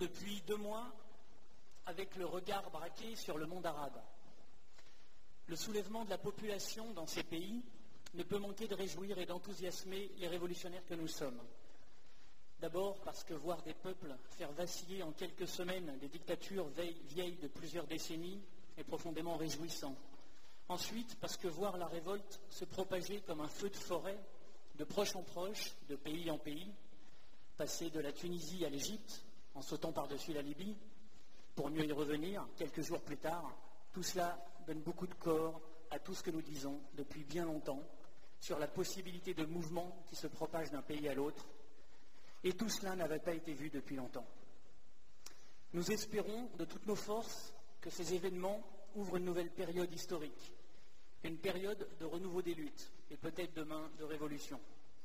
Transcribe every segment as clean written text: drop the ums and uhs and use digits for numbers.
depuis 2 mois avec le regard braqué sur le monde arabe. Le soulèvement de la population dans ces pays ne peut manquer de réjouir et d'enthousiasmer les révolutionnaires que nous sommes. D'abord parce que voir des peuples faire vaciller en quelques semaines des dictatures vieilles de plusieurs décennies est profondément réjouissant. Ensuite parce que voir la révolte se propager comme un feu de forêt, de proche en proche, de pays en pays, passer de la Tunisie à l'Égypte, en sautant par-dessus la Libye, pour mieux y revenir quelques jours plus tard, tout cela donne beaucoup de corps à tout ce que nous disons depuis bien longtemps sur la possibilité de mouvements qui se propagent d'un pays à l'autre. Et tout cela n'avait pas été vu depuis longtemps. Nous espérons de toutes nos forces que ces événements ouvrent une nouvelle période historique, une période de renouveau des luttes et peut-être demain de révolution.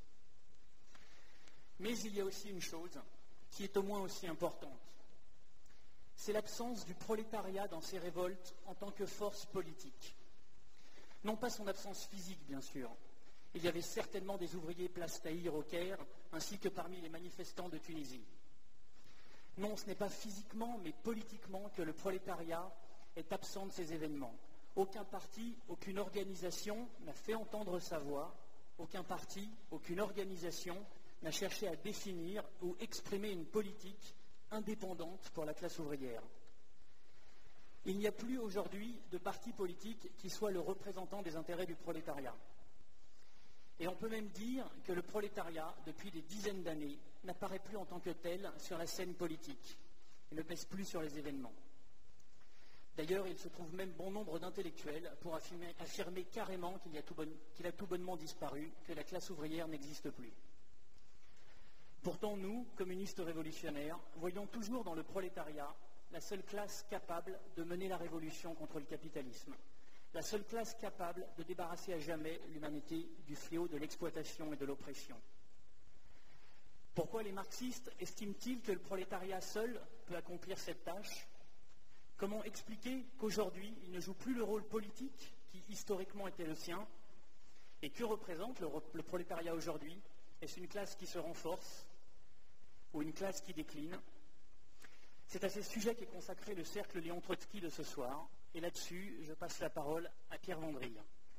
Mais il y a aussi une chose qui est au moins aussi importante. C'est l'absence du prolétariat dans ces révoltes en tant que force politique. Non pas son absence physique, bien sûr. Il y avait certainement des ouvriers place Tahir au Caire, ainsi que parmi les manifestants de Tunisie. Non, ce n'est pas physiquement, mais politiquement que le prolétariat est absent de ces événements. Aucun parti, aucune organisation n'a fait entendre sa voix. Aucun parti, aucune organisation n'a cherché à définir ou exprimer une politique indépendante pour la classe ouvrière. Il n'y a plus aujourd'hui de parti politique qui soit le représentant des intérêts du prolétariat. Et on peut même dire que le prolétariat, depuis des dizaines d'années, n'apparaît plus en tant que tel sur la scène politique et ne pèse plus sur les événements. D'ailleurs, il se trouve même bon nombre d'intellectuels pour affirmer carrément qu'il a tout bonnement disparu, que la classe ouvrière n'existe plus. Pourtant, nous, communistes révolutionnaires, voyons toujours dans le prolétariat la seule classe capable de mener la révolution contre le capitalisme, la seule classe capable de débarrasser à jamais l'humanité du fléau de l'exploitation et de l'oppression. Pourquoi les marxistes estiment-ils que le prolétariat seul peut accomplir cette tâche ? Comment expliquer qu'aujourd'hui, il ne joue plus le rôle politique qui historiquement était le sien ? Et que représente le prolétariat aujourd'hui ? Est-ce une classe qui se renforce ou une classe qui décline ? C'est à ce sujet qu'est consacré le cercle Léon Trotsky de ce soir. Et là-dessus, je passe la parole à Pierre Vandrille.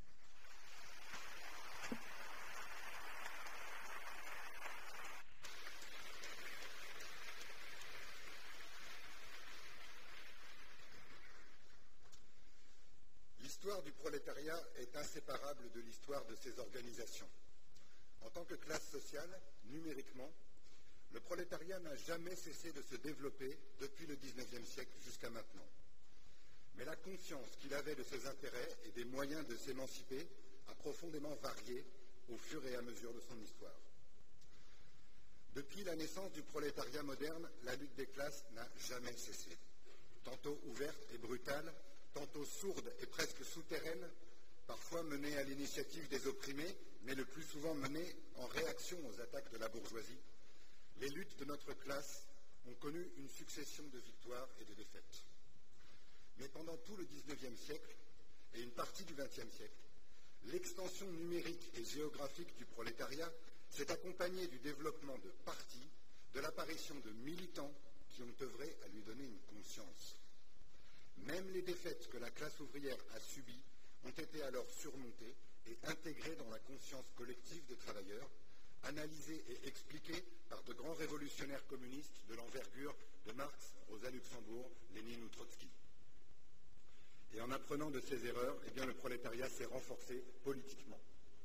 L'histoire du prolétariat est inséparable de l'histoire de ses organisations. En tant que classe sociale, numériquement, le prolétariat n'a jamais cessé de se développer depuis le XIXe siècle jusqu'à maintenant. Mais la conscience qu'il avait de ses intérêts et des moyens de s'émanciper a profondément varié au fur et à mesure de son histoire. Depuis la naissance du prolétariat moderne, la lutte des classes n'a jamais cessé. Tantôt ouverte et brutale, tantôt sourde et presque souterraine, parfois menée à l'initiative des opprimés, mais le plus souvent menée en réaction aux attaques de la bourgeoisie, les luttes de notre classe ont connu une succession de victoires et de défaites. Mais pendant tout le XIXe siècle et une partie du XXe siècle, l'extension numérique et géographique du prolétariat s'est accompagnée du développement de partis, de l'apparition de militants qui ont œuvré à lui donner une conscience. Même les défaites que la classe ouvrière a subies ont été alors surmontées et intégrées dans la conscience collective des travailleurs, analysées et expliquées par de grands révolutionnaires communistes de l'envergure de Marx, Rosa Luxembourg, Lénine ou Trotsky. Et en apprenant de ces erreurs, le prolétariat s'est renforcé politiquement.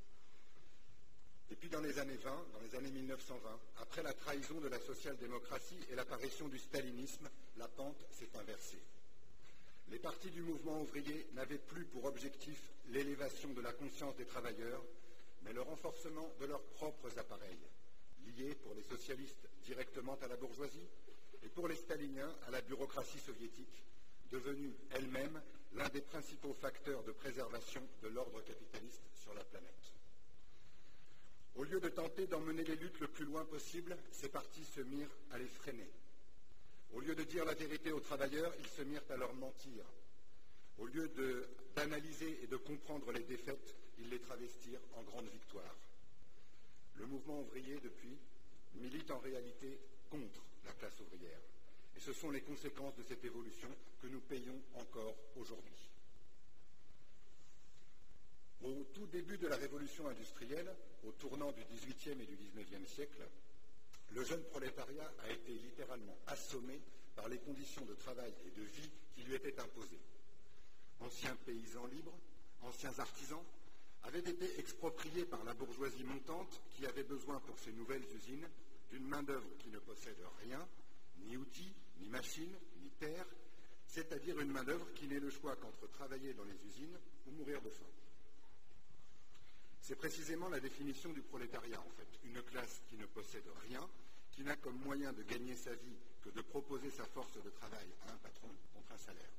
Et puis dans les années 20, dans les années 1920, après la trahison de la social-démocratie et l'apparition du stalinisme, la pente s'est inversée. Les partis du mouvement ouvrier n'avaient plus pour objectif l'élévation de la conscience des travailleurs, mais le renforcement de leurs propres appareils, liés pour les socialistes directement à la bourgeoisie et pour les staliniens à la bureaucratie soviétique, devenue elle-même l'un des principaux facteurs de préservation de l'ordre capitaliste sur la planète. Au lieu de tenter d'emmener les luttes le plus loin possible, ces partis se mirent à les freiner. Au lieu de dire la vérité aux travailleurs, ils se mirent à leur mentir. Au lieu d'analyser et de comprendre les défaites, ils les travestirent en grandes victoires. Le mouvement ouvrier, depuis, milite en réalité contre la classe ouvrière Et ce sont les conséquences de cette évolution que nous payons encore aujourd'hui. Au tout début de la révolution industrielle, au tournant du XVIIIe et du XIXe siècle, le jeune prolétariat a été littéralement assommé par les conditions de travail et de vie qui lui étaient imposées. Anciens paysans libres, anciens artisans, avaient été expropriés par la bourgeoisie montante qui avait besoin pour ses nouvelles usines d'une main-d'œuvre qui ne possède rien, ni outils, ni machines, ni terre, c'est-à-dire une main-d'œuvre qui n'ait le choix qu'entre travailler dans les usines ou mourir de faim. C'est précisément la définition du prolétariat, en fait, une classe qui ne possède rien, qui n'a comme moyen de gagner sa vie que de proposer sa force de travail à un patron contre un salaire.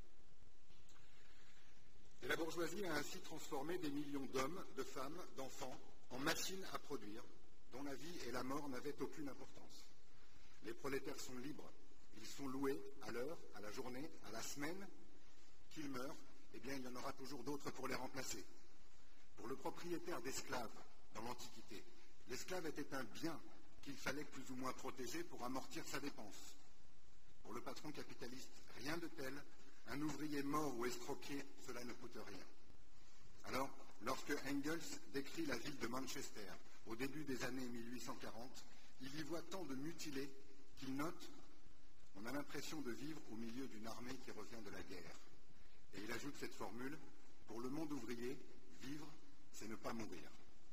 Et la bourgeoisie a ainsi transformé des millions d'hommes, de femmes, d'enfants en machines à produire, dont la vie et la mort n'avaient aucune importance. Les prolétaires sont libres, ils sont loués à l'heure, à la journée, à la semaine. Qu'ils meurent, eh bien il y en aura toujours d'autres pour les remplacer. Pour le propriétaire d'esclaves dans l'Antiquité, l'esclave était un bien qu'il fallait plus ou moins protéger pour amortir sa dépense. Pour le patron capitaliste, rien de tel, un ouvrier mort ou estropié, cela ne coûte rien. Alors, lorsque Engels décrit la ville de Manchester au début des années 1840, il y voit tant de mutilés qu'il note « On a l'impression de vivre au milieu d'une armée qui revient de la guerre ». Et il ajoute cette formule « Pour le monde ouvrier, vivre, c'est ne pas mourir ».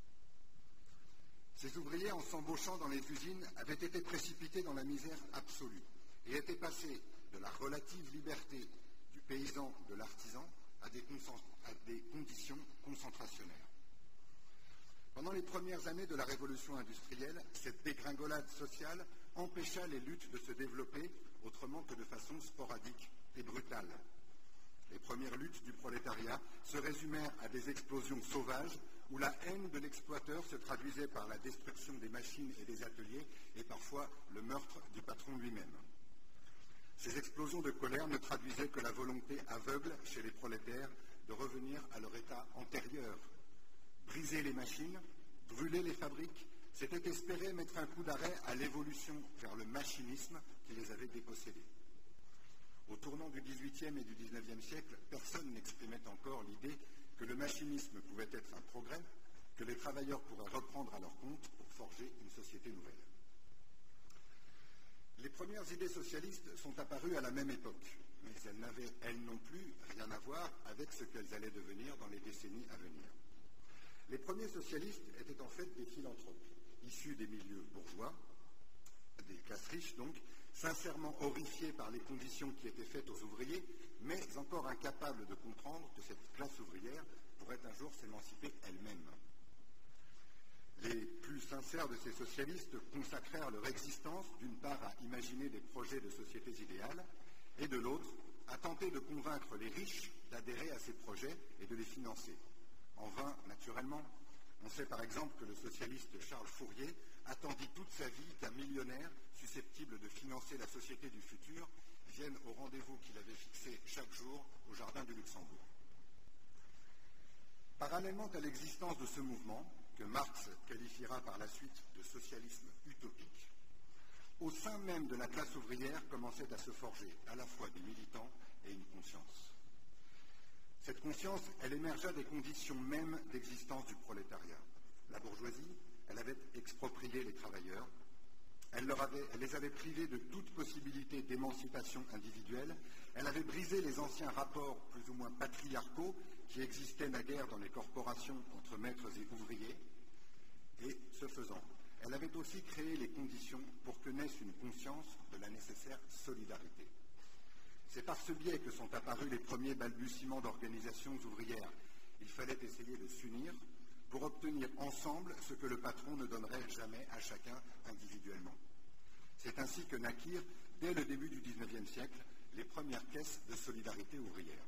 Ces ouvriers, en s'embauchant dans les usines, avaient été précipités dans la misère absolue et étaient passés de la relative liberté du paysan, de l'artisan, à des conditions concentrationnaires. Pendant les premières années de la révolution industrielle, cette dégringolade sociale empêcha les luttes de se développer autrement que de façon sporadique et brutale. Les premières luttes du prolétariat se résumèrent à des explosions sauvages où la haine de l'exploiteur se traduisait par la destruction des machines et des ateliers et parfois le meurtre du patron lui-même. Ces explosions de colère ne traduisaient que la volonté aveugle chez les prolétaires de revenir à leur état antérieur. Briser les machines, brûler les fabriques, c'était espérer mettre un coup d'arrêt à l'évolution vers le machinisme qui les avait dépossédés. Au tournant du XVIIIe et du XIXe siècle, personne n'exprimait encore l'idée que le machinisme pouvait être un progrès, que les travailleurs pourraient reprendre à leur compte pour forger une société nouvelle. Les premières idées socialistes sont apparues à la même époque, mais elles n'avaient, elles non plus, rien à voir avec ce qu'elles allaient devenir dans les décennies à venir. Les premiers socialistes étaient en fait des philanthropes, issus des milieux bourgeois, des classes riches donc, sincèrement horrifiés par les conditions qui étaient faites aux ouvriers, mais encore incapables de comprendre que cette classe ouvrière pourrait un jour s'émanciper elle-même. Les plus sincères de ces socialistes consacrèrent leur existence, d'une part, à imaginer des projets de sociétés idéales, et de l'autre, à tenter de convaincre les riches d'adhérer à ces projets et de les financer. En vain, naturellement. On sait par exemple que le socialiste Charles Fourier attendit toute sa vie qu'un millionnaire susceptible de financer la société du futur vienne au rendez-vous qu'il avait fixé chaque jour au Jardin du Luxembourg. Parallèlement à l'existence de ce mouvement, que Marx qualifiera par la suite de socialisme utopique, au sein même de la classe ouvrière commençait à se forger à la fois des militants et une conscience. Cette conscience, elle émergea des conditions mêmes d'existence du prolétariat. La bourgeoisie, elle avait exproprié les travailleurs, elle les avait privés de toute possibilité d'émancipation individuelle, elle avait brisé les anciens rapports plus ou moins patriarcaux qui existaient naguère dans les corporations entre maîtres et ouvriers, et, ce faisant, elle avait aussi créé les conditions pour que naisse une conscience de la nécessaire solidarité. C'est par ce biais que sont apparus les premiers balbutiements d'organisations ouvrières. Il fallait essayer de s'unir pour obtenir ensemble ce que le patron ne donnerait jamais à chacun individuellement. C'est ainsi que naquirent, dès le début du XIXe siècle, les premières caisses de solidarité ouvrière.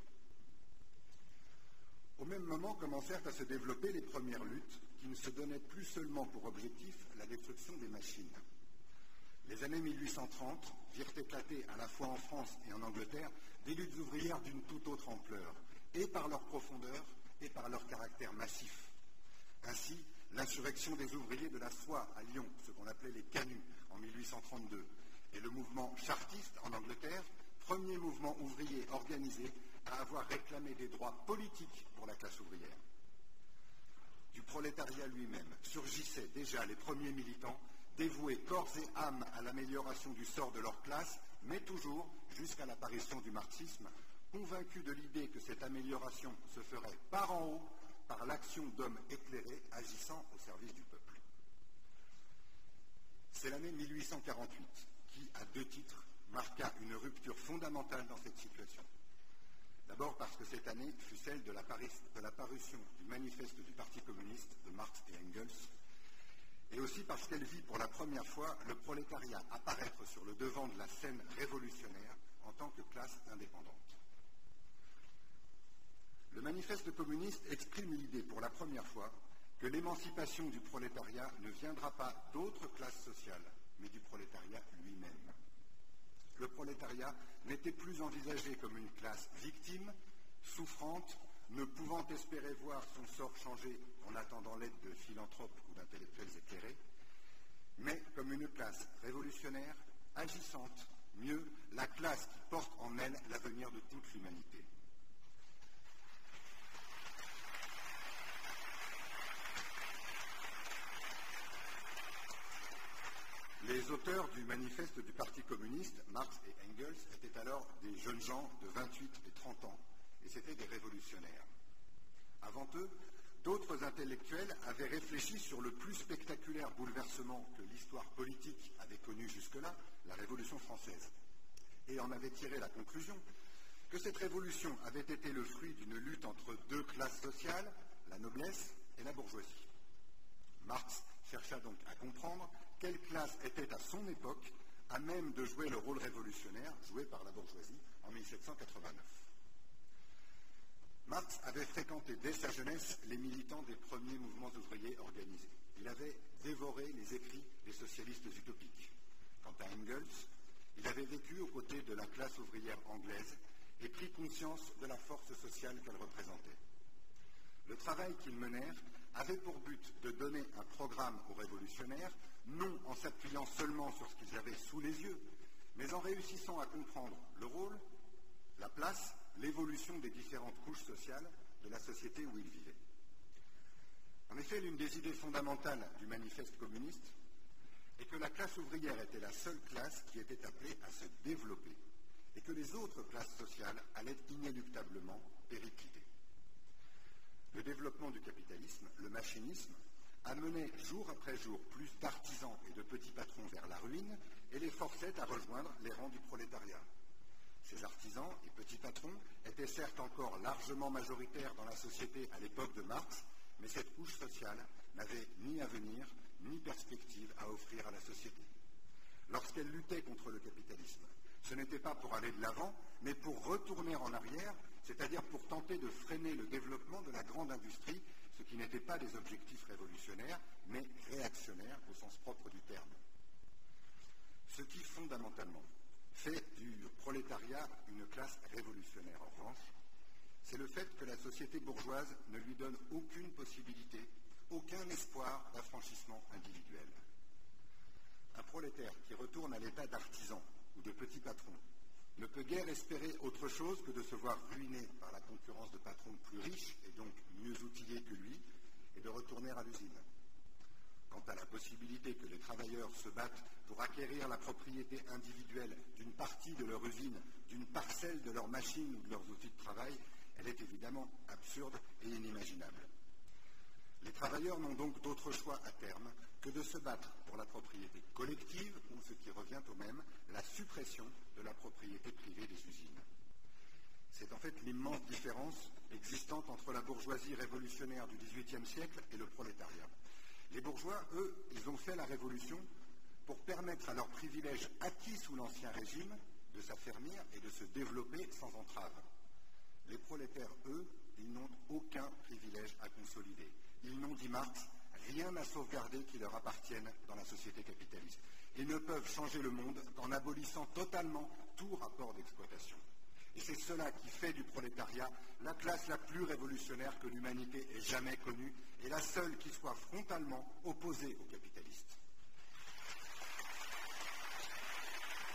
Au même moment commencèrent à se développer les premières luttes qui ne se donnaient plus seulement pour objectif la destruction des machines. Les années 1830 virent éclater à la fois en France et en Angleterre des luttes ouvrières d'une toute autre ampleur, et par leur profondeur et par leur caractère massif. Ainsi, l'insurrection des ouvriers de la soie à Lyon, ce qu'on appelait les canuts en 1832, et le mouvement chartiste en Angleterre, premier mouvement ouvrier organisé à avoir réclamé des droits politiques pour la classe ouvrière. Du prolétariat lui-même surgissaient déjà les premiers militants dévoués corps et âme à l'amélioration du sort de leur classe, mais toujours jusqu'à l'apparition du marxisme, convaincus de l'idée que cette amélioration se ferait par en haut, par l'action d'hommes éclairés agissant au service du peuple. C'est l'année 1848 qui, à deux titres, marqua une rupture fondamentale dans cette situation. D'abord parce que cette année fut celle de la parution du manifeste du Parti communiste de Marx et Engels, et aussi parce qu'elle vit pour la première fois le prolétariat apparaître sur le devant de la scène révolutionnaire en tant que classe indépendante. Le manifeste communiste exprime l'idée pour la première fois que l'émancipation du prolétariat ne viendra pas d'autres classes sociales, mais du prolétariat lui-même. Le prolétariat n'était plus envisagé comme une classe victime, souffrante, ne pouvant espérer voir son sort changer en attendant l'aide de philanthropes ou d'intellectuels éclairés, mais comme une classe révolutionnaire, agissante, mieux, la classe qui porte en elle l'avenir de toute l'humanité. Les auteurs du manifeste du Parti communiste, Marx et Engels, étaient alors des jeunes gens de 28 et 30 ans, et c'étaient des révolutionnaires. Avant eux, d'autres intellectuels avaient réfléchi sur le plus spectaculaire bouleversement que l'histoire politique avait connu jusque-là, la Révolution française, et en avaient tiré la conclusion que cette révolution avait été le fruit d'une lutte entre deux classes sociales, la noblesse et la bourgeoisie. Marx chercha donc à comprendre quelle classe était à son époque à même de jouer le rôle révolutionnaire joué par la bourgeoisie en 1789. Marx avait fréquenté dès sa jeunesse les militants des premiers mouvements ouvriers organisés. Il avait dévoré les écrits des socialistes utopiques. Quant à Engels, il avait vécu aux côtés de la classe ouvrière anglaise et pris conscience de la force sociale qu'elle représentait. Le travail qu'ils menèrent avait pour but de donner un programme aux révolutionnaires, non en s'appuyant seulement sur ce qu'ils avaient sous les yeux, mais en réussissant à comprendre le rôle, la place, l'évolution des différentes couches sociales de la société où ils vivaient. En effet, l'une des idées fondamentales du manifeste communiste est que la classe ouvrière était la seule classe qui était appelée à se développer et que les autres classes sociales allaient inéluctablement péricliter. Le développement du capitalisme, le machinisme, amenait jour après jour plus d'artisans et de petits patrons vers la ruine et les forçait à rejoindre les rangs du prolétariat. Ces artisans et petits patrons étaient certes encore largement majoritaires dans la société à l'époque de Marx, mais cette couche sociale n'avait ni avenir ni perspective à offrir à la société. Lorsqu'elle luttait contre le capitalisme, ce n'était pas pour aller de l'avant, mais pour retourner en arrière, c'est-à-dire pour tenter de freiner le développement de la grande industrie, ce qui n'était pas des objectifs révolutionnaires, mais réactionnaires au sens propre du terme. Ce qui, fondamentalement, fait du prolétariat une classe révolutionnaire, en revanche, c'est le fait que la société bourgeoise ne lui donne aucune possibilité, aucun espoir d'affranchissement individuel. Un prolétaire qui retourne à l'état d'artisan ou de petit patron ne peut guère espérer autre chose que de se voir ruiné par la concurrence de patrons plus riches et donc mieux outillés que lui et de retourner à l'usine. Quant à la possibilité que les travailleurs se battent pour acquérir la propriété individuelle d'une partie de leur usine, d'une parcelle de leur machine ou de leurs outils de travail, elle est évidemment absurde et inimaginable. Les travailleurs n'ont donc d'autre choix à terme que de se battre pour la propriété collective ou, ce qui revient au même, la suppression de la propriété privée des usines. C'est en fait l'immense différence existante entre la bourgeoisie révolutionnaire du XVIIIe siècle et le prolétariat. Les bourgeois, eux, ils ont fait la révolution pour permettre à leurs privilèges acquis sous l'Ancien Régime de s'affermir et de se développer sans entrave. Les prolétaires, eux, ils n'ont aucun privilège à consolider. Ils n'ont, dit Marx, rien à sauvegarder qui leur appartienne dans la société capitaliste. Ils ne peuvent changer le monde qu'en abolissant totalement tout rapport d'exploitation. Et c'est cela qui fait du prolétariat la classe la plus révolutionnaire que l'humanité ait jamais connue et la seule qui soit frontalement opposée aux capitalistes.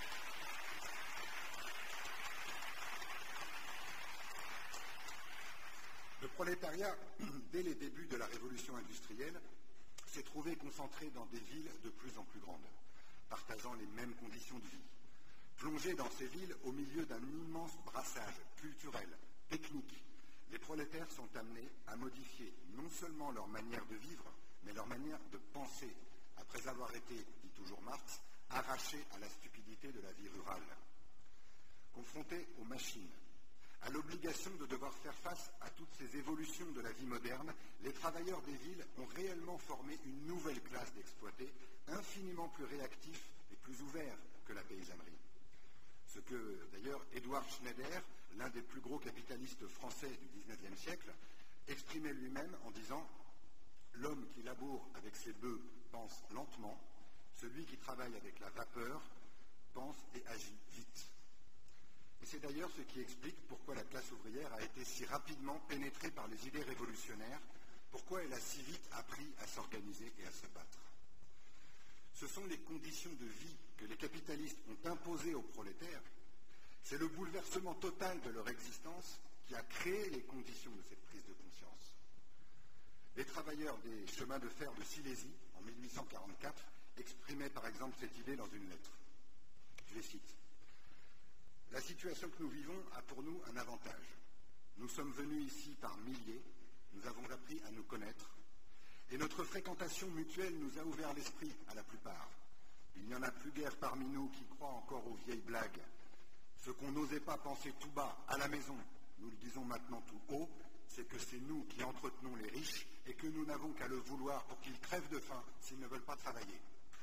prolétariat, dès les débuts de la révolution industrielle, s'est trouvé concentré dans des villes de plus en plus grandes, partageant les mêmes conditions de vie. Plongés dans ces villes au milieu d'un immense brassage culturel, technique, les prolétaires sont amenés à modifier non seulement leur manière de vivre, mais leur manière de penser, après avoir été, dit toujours Marx, arrachés à la stupidité de la vie rurale. Confrontés aux machines, à l'obligation de devoir faire face à toutes ces évolutions de la vie moderne, les travailleurs des villes ont réellement formé une nouvelle classe d'exploités, infiniment plus réactifs et plus ouverts que la paysannerie. Ce que, d'ailleurs, Édouard Schneider, l'un des plus gros capitalistes français du XIXe siècle, exprimait lui-même en disant « L'homme qui laboure avec ses bœufs pense lentement, celui qui travaille avec la vapeur pense et agit vite. » Et c'est d'ailleurs ce qui explique pourquoi la classe ouvrière a été si rapidement pénétrée par les idées révolutionnaires, pourquoi elle a si vite appris à s'organiser et à se battre. Ce sont les conditions de vie que les capitalistes ont imposées aux prolétaires. C'est le bouleversement total de leur existence qui a créé les conditions de cette prise de conscience. Les travailleurs des chemins de fer de Silésie, en 1844, exprimaient par exemple cette idée dans une lettre. Je les cite. « La situation que nous vivons a pour nous un avantage. Nous sommes venus ici par milliers, nous avons appris à nous connaître, et notre fréquentation mutuelle nous a ouvert l'esprit à la plupart. Il n'y en a plus guère parmi nous qui croient encore aux vieilles blagues. Ce qu'on n'osait pas penser tout bas, à la maison, nous le disons maintenant tout haut, c'est que c'est nous qui entretenons les riches et que nous n'avons qu'à le vouloir pour qu'ils crèvent de faim s'ils ne veulent pas travailler. »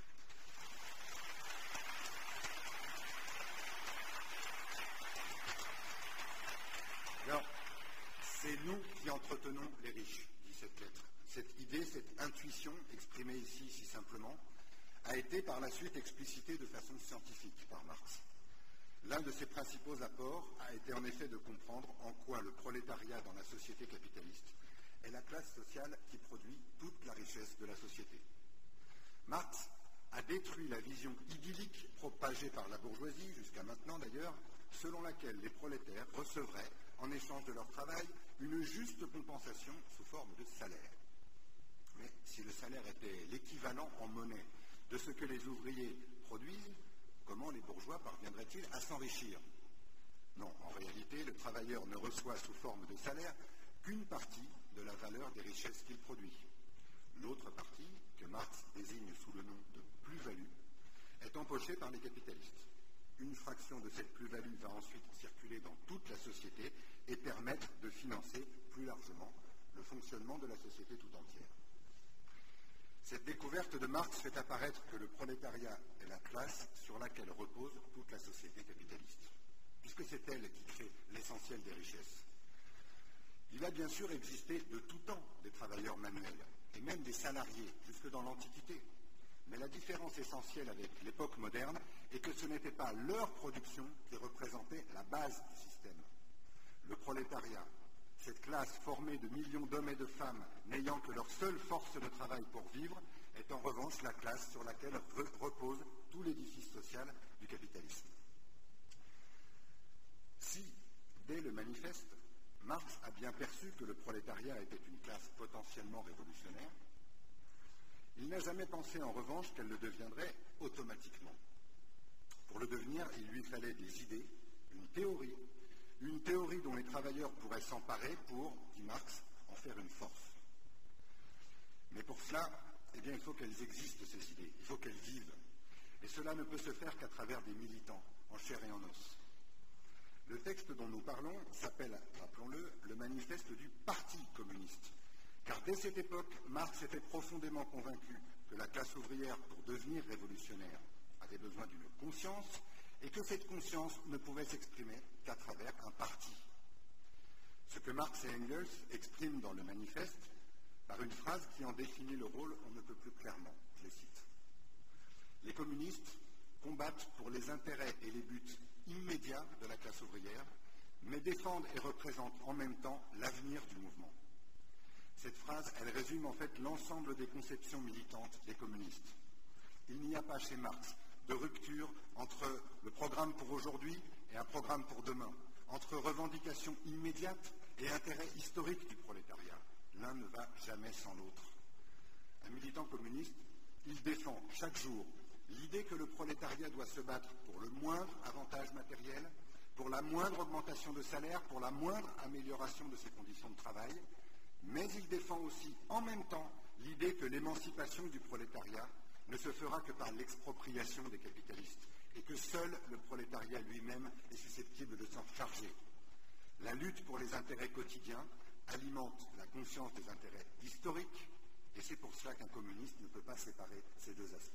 Alors, c'est nous qui entretenons les riches, dit cette lettre. Cette idée, cette intuition, exprimée ici si simplement, a été par la suite explicitée de façon scientifique par Marx. L'un de ses principaux apports a été en effet de comprendre en quoi le prolétariat dans la société capitaliste est la classe sociale qui produit toute la richesse de la société. Marx a détruit la vision idyllique propagée par la bourgeoisie, jusqu'à maintenant d'ailleurs, selon laquelle les prolétaires recevraient, en échange de leur travail, une juste compensation sous forme de salaire. Mais si le salaire était l'équivalent en monnaie de ce que les ouvriers produisent, comment les bourgeois parviendraient-ils à s'enrichir? Non, en réalité, le travailleur ne reçoit sous forme de salaire qu'une partie de la valeur des richesses qu'il produit. L'autre partie, que Marx désigne sous le nom de plus-value, est empochée par les capitalistes. Une fraction de cette plus-value va ensuite circuler dans toute la société et permettre de financer plus largement le fonctionnement de la société tout entière. Cette découverte de Marx fait apparaître que le prolétariat est la classe sur laquelle repose toute la société capitaliste, puisque c'est elle qui crée l'essentiel des richesses. Il a bien sûr existé de tout temps des travailleurs manuels, et même des salariés, jusque dans l'Antiquité. Mais la différence essentielle avec l'époque moderne est que ce n'était pas leur production qui représentait la base du système. Le prolétariat, cette classe formée de millions d'hommes et de femmes n'ayant que leur seule force de travail pour vivre, est en revanche la classe sur laquelle repose tout l'édifice social du capitalisme. Si, dès le manifeste, Marx a bien perçu que le prolétariat était une classe potentiellement révolutionnaire, il n'a jamais pensé en revanche qu'elle le deviendrait automatiquement. Pour le devenir, il lui fallait des idées, une théorie dont les travailleurs pourraient s'emparer pour, dit Marx, en faire une force. Mais pour cela, eh bien, il faut qu'elles existent, ces idées, il faut qu'elles vivent. Et cela ne peut se faire qu'à travers des militants, en chair et en os. Le texte dont nous parlons s'appelle, rappelons-le, le manifeste du Parti communiste. Car dès cette époque, Marx était profondément convaincu que la classe ouvrière, pour devenir révolutionnaire, avait besoin d'une conscience et que cette conscience ne pouvait s'exprimer qu'à travers un parti. Ce que Marx et Engels expriment dans le manifeste par une phrase qui en définit le rôle on ne peut plus clairement. Je les cite. Les communistes combattent pour les intérêts et les buts immédiats de la classe ouvrière, mais défendent et représentent en même temps l'avenir du mouvement. Cette phrase, elle résume en fait l'ensemble des conceptions militantes des communistes. Il n'y a pas chez Marx de rupture entre le programme pour aujourd'hui et un programme pour demain, entre revendications immédiates et intérêt historique du prolétariat. L'un ne va jamais sans l'autre. Un militant communiste, il défend chaque jour l'idée que le prolétariat doit se battre pour le moindre avantage matériel, pour la moindre augmentation de salaire, pour la moindre amélioration de ses conditions de travail, mais il défend aussi en même temps l'idée que l'émancipation du prolétariat ne se fera que par l'expropriation des capitalistes et que seul le prolétariat lui-même est susceptible de s'en charger. La lutte pour les intérêts quotidiens alimente la conscience des intérêts historiques et c'est pour cela qu'un communiste ne peut pas séparer ces deux aspects.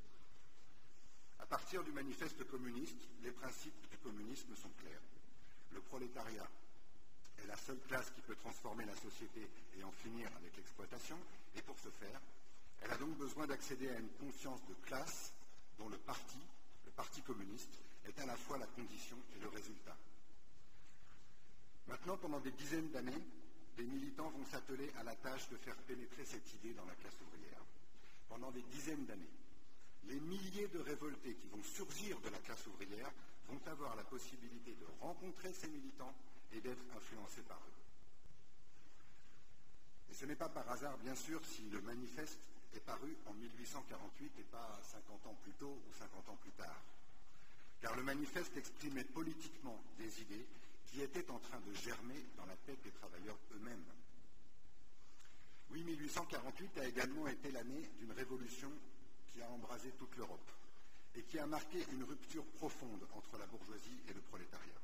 À partir du manifeste communiste, les principes du communisme sont clairs. Le prolétariat est la seule classe qui peut transformer la société et en finir avec l'exploitation, et pour ce faire, elle a donc besoin d'accéder à une conscience de classe dont le parti communiste, est à la fois la condition et le résultat. Maintenant, pendant des dizaines d'années, des militants vont s'atteler à la tâche de faire pénétrer cette idée dans la classe ouvrière. Pendant des dizaines d'années, les milliers de révoltés qui vont surgir de la classe ouvrière vont avoir la possibilité de rencontrer ces militants et d'être influencés par eux. Et ce n'est pas par hasard, bien sûr, si le manifeste est paru en 1848 et pas 50 ans plus tôt ou 50 ans plus tard. Car le manifeste exprimait politiquement des idées qui étaient en train de germer dans la tête des travailleurs eux-mêmes. Oui, 1848 a également été l'année d'une révolution qui a embrasé toute l'Europe et qui a marqué une rupture profonde entre la bourgeoisie et le prolétariat.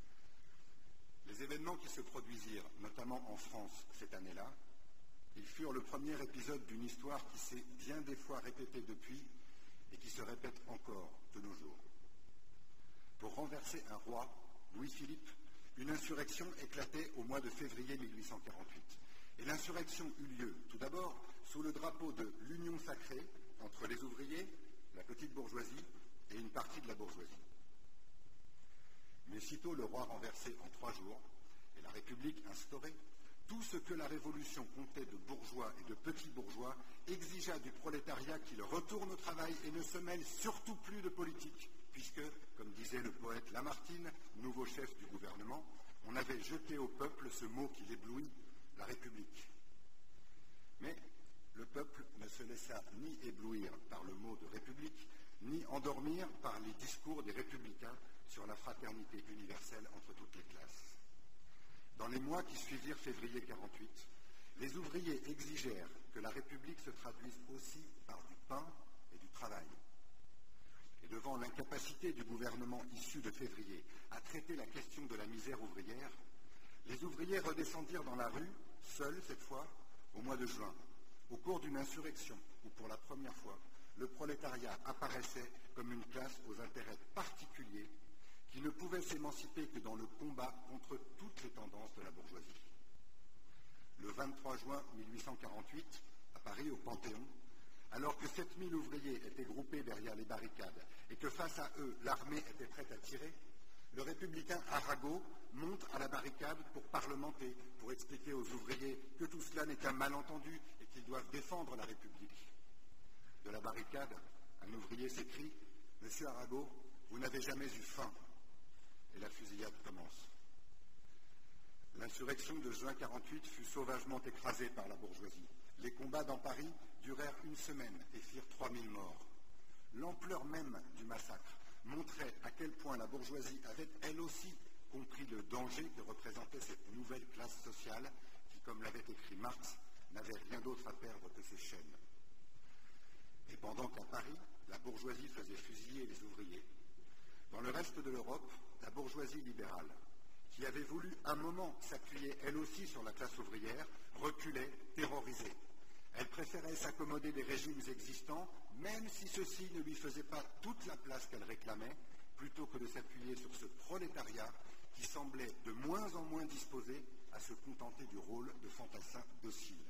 Les événements qui se produisirent, notamment en France cette année-là, ils furent le premier épisode d'une histoire qui s'est bien des fois répétée depuis et qui se répète encore de nos jours. Pour renverser un roi, Louis-Philippe, une insurrection éclatait au mois de février 1848. Et l'insurrection eut lieu, tout d'abord, sous le drapeau de l'union sacrée entre les ouvriers, la petite bourgeoisie et une partie de la bourgeoisie. Mais sitôt le roi renversé en 3 jours et la République instaurée, tout ce que la Révolution comptait de bourgeois et de petits bourgeois exigea du prolétariat qu'il retourne au travail et ne se mêle surtout plus de politique, puisque, comme disait le poète Lamartine, nouveau chef du gouvernement, on avait jeté au peuple ce mot qui l'éblouit, la République. Mais le peuple ne se laissa ni éblouir par le mot de République, ni endormir par les discours des républicains sur la fraternité universelle entre toutes les classes. Dans les mois qui suivirent février 48, les ouvriers exigèrent que la République se traduise aussi par du pain et du travail. Et devant l'incapacité du gouvernement issu de février à traiter la question de la misère ouvrière, les ouvriers redescendirent dans la rue, seuls cette fois, au mois de juin, au cours d'une insurrection où, pour la première fois, le prolétariat apparaissait comme une classe aux intérêts particuliers qui ne pouvait s'émanciper que dans le combat contre toutes les tendances de la bourgeoisie. Le 23 juin 1848, à Paris, au Panthéon, alors que 7000 ouvriers étaient groupés derrière les barricades et que face à eux, l'armée était prête à tirer, le républicain Arago monte à la barricade pour parlementer, pour expliquer aux ouvriers que tout cela n'est qu'un malentendu et qu'ils doivent défendre la République. De la barricade, un ouvrier s'écrie « Monsieur Arago, vous n'avez jamais eu faim ». Et la fusillade commence. L'insurrection de juin 48 fut sauvagement écrasée par la bourgeoisie. Les combats dans Paris durèrent 1 semaine et firent 3000 morts. L'ampleur même du massacre montrait à quel point la bourgeoisie avait elle aussi compris le danger que représentait cette nouvelle classe sociale qui, comme l'avait écrit Marx, n'avait rien d'autre à perdre que ses chaînes. Et pendant qu'à Paris, la bourgeoisie faisait fusiller les ouvriers, dans le reste de l'Europe, la bourgeoisie libérale, qui avait voulu un moment s'appuyer elle aussi sur la classe ouvrière, reculait, terrorisée. Elle préférait s'accommoder des régimes existants, même si ceux-ci ne lui faisaient pas toute la place qu'elle réclamait, plutôt que de s'appuyer sur ce prolétariat qui semblait de moins en moins disposé à se contenter du rôle de fantassin docile.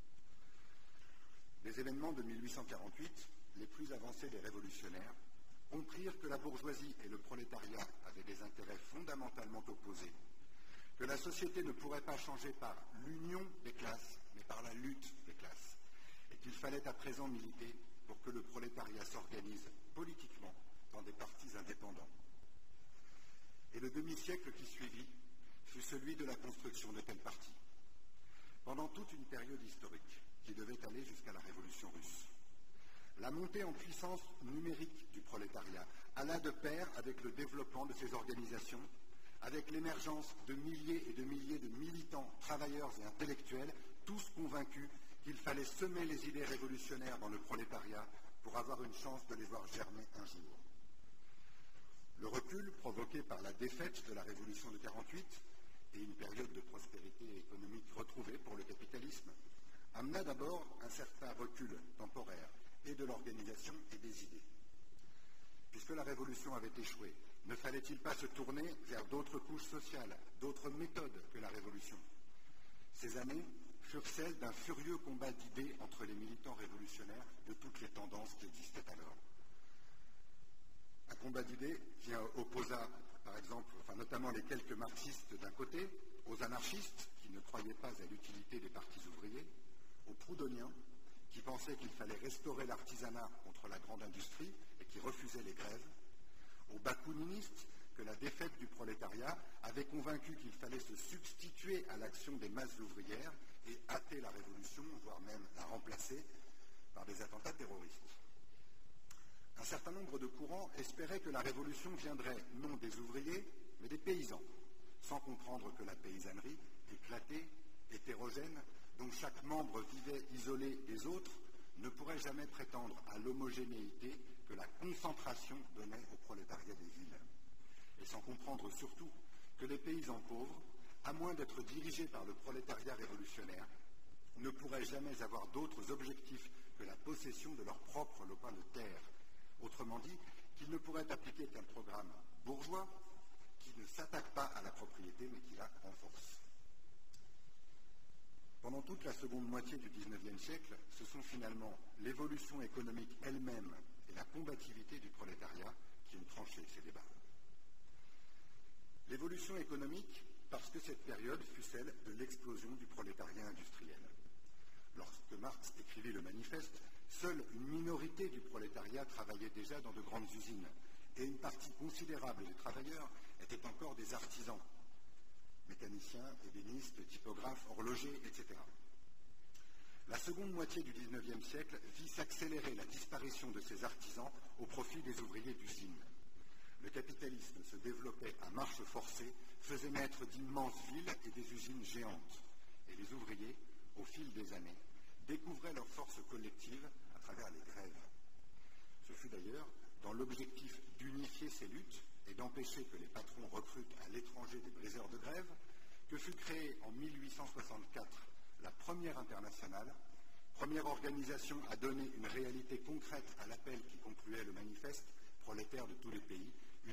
Les événements de 1848, les plus avancés des révolutionnaires, comprirent que la bourgeoisie et le prolétariat avaient des intérêts fondamentalement opposés, que la société ne pourrait pas changer par l'union des classes, mais par la lutte des classes, et qu'il fallait à présent militer pour que le prolétariat s'organise politiquement dans des partis indépendants. Et le demi-siècle qui suivit fut celui de la construction de tels partis. Pendant toute une période historique qui devait aller jusqu'à la Révolution russe, la montée en puissance numérique du prolétariat alla de pair avec le développement de ces organisations, avec l'émergence de milliers et de milliers de militants, travailleurs et intellectuels, tous convaincus qu'il fallait semer les idées révolutionnaires dans le prolétariat pour avoir une chance de les voir germer un jour. Le recul provoqué par la défaite de la Révolution de 1948 et une période de prospérité économique retrouvée pour le capitalisme amena d'abord un certain recul temporaire et de l'organisation et des idées. Puisque la Révolution avait échoué, ne fallait-il pas se tourner vers d'autres couches sociales, d'autres méthodes que la Révolution? Ces années furent celles d'un furieux combat d'idées entre les militants révolutionnaires de toutes les tendances qui existaient alors. Un combat d'idées qui opposa, par exemple, notamment les quelques marxistes d'un côté, aux anarchistes qui ne croyaient pas à l'utilité des partis ouvriers, aux proudhoniens qui pensaient qu'il fallait restaurer l'artisanat contre la grande industrie et qui refusaient les grèves, aux bakouninistes que la défaite du prolétariat avait convaincu qu'il fallait se substituer à l'action des masses ouvrières et hâter la révolution, voire même la remplacer par des attentats terroristes. Un certain nombre de courants espéraient que la révolution viendrait non des ouvriers, mais des paysans, sans comprendre que la paysannerie, éclatée, hétérogène, dont chaque membre vivait isolé des autres, ne pourrait jamais prétendre à l'homogénéité que la concentration donnait au prolétariat des villes. Et sans comprendre surtout que les paysans pauvres, à moins d'être dirigés par le prolétariat révolutionnaire, ne pourraient jamais avoir d'autres objectifs que la possession de leur propre lopin de terre. Autrement dit, qu'ils ne pourraient appliquer qu'un programme bourgeois qui ne s'attaque pas à la propriété mais qui la renforce. Pendant toute la seconde moitié du XIXe siècle, ce sont finalement l'évolution économique elle-même et la combativité du prolétariat qui ont tranché ces débats. L'évolution économique, parce que cette période fut celle de l'explosion du prolétariat industriel. Lorsque Marx écrivit le manifeste, seule une minorité du prolétariat travaillait déjà dans de grandes usines, et une partie considérable des travailleurs étaient encore des artisans, mécaniciens, ébénistes, typographes, horlogers, etc. La seconde moitié du XIXe siècle vit s'accélérer la disparition de ces artisans au profit des ouvriers d'usines. Le capitalisme se développait à marche forcée, faisait naître d'immenses villes et des usines géantes. Et les ouvriers, au fil des années, découvraient leur force collective à travers les grèves. Ce fut d'ailleurs dans l'objectif d'unifier ces luttes et d'empêcher que les patrons recrutent à l'étranger des briseurs de grève que fut créée en 1864 la première internationale, première organisation à donner une réalité concrète à l'appel qui concluait le manifeste « Prolétaires de tous les pays, unissez-vous ».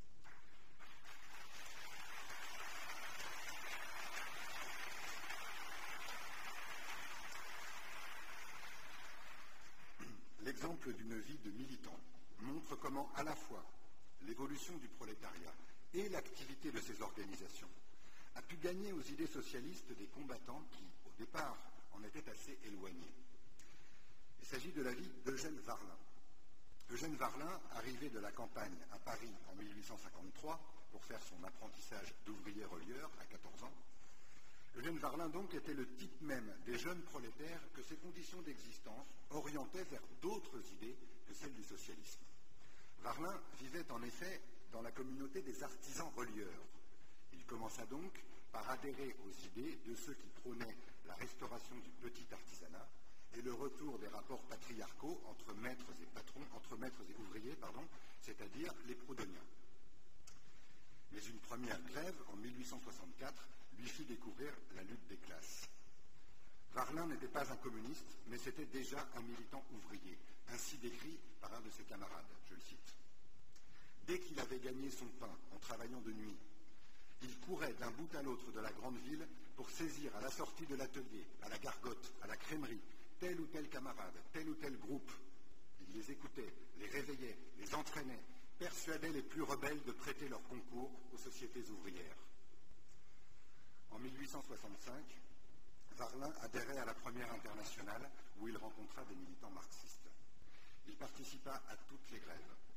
L'exemple d'une vie de militant montre comment à la fois l'évolution du prolétariat et l'activité de ces organisations a pu gagner aux idées socialistes des combattants qui, au départ, en étaient assez éloignés. Il s'agit de la vie d'Eugène Varlin. Eugène Varlin, arrivé de la campagne à Paris en 1853 pour faire son apprentissage d'ouvrier relieur à 14 ans, Eugène Varlin donc était le type même des jeunes prolétaires que ses conditions d'existence orientaient vers d'autres idées que celles du socialisme. Varlin vivait en effet dans la communauté des artisans relieurs. Il commença donc par adhérer aux idées de ceux qui prônaient la restauration du petit artisanat et le retour des rapports patriarcaux entre maîtres et patrons, entre maîtres et ouvriers, c'est-à-dire les proudhoniens. Mais une première grève en 1864 lui fit découvrir la lutte des classes. Varlin n'était pas un communiste, mais c'était déjà un militant ouvrier, ainsi décrit par un de ses camarades, je le cite. Dès qu'il avait gagné son pain en travaillant de nuit, il courait d'un bout à l'autre de la grande ville pour saisir à la sortie de l'atelier, à la gargote, à la crèmerie, tel ou tel camarade, tel ou tel groupe. Il les écoutait, les réveillait, les entraînait, persuadait les plus rebelles de prêter leur concours aux sociétés ouvrières. En 1865, Varlin adhérait à la première internationale où il rencontra des militants marxistes. Il participa à toutes les grèves et la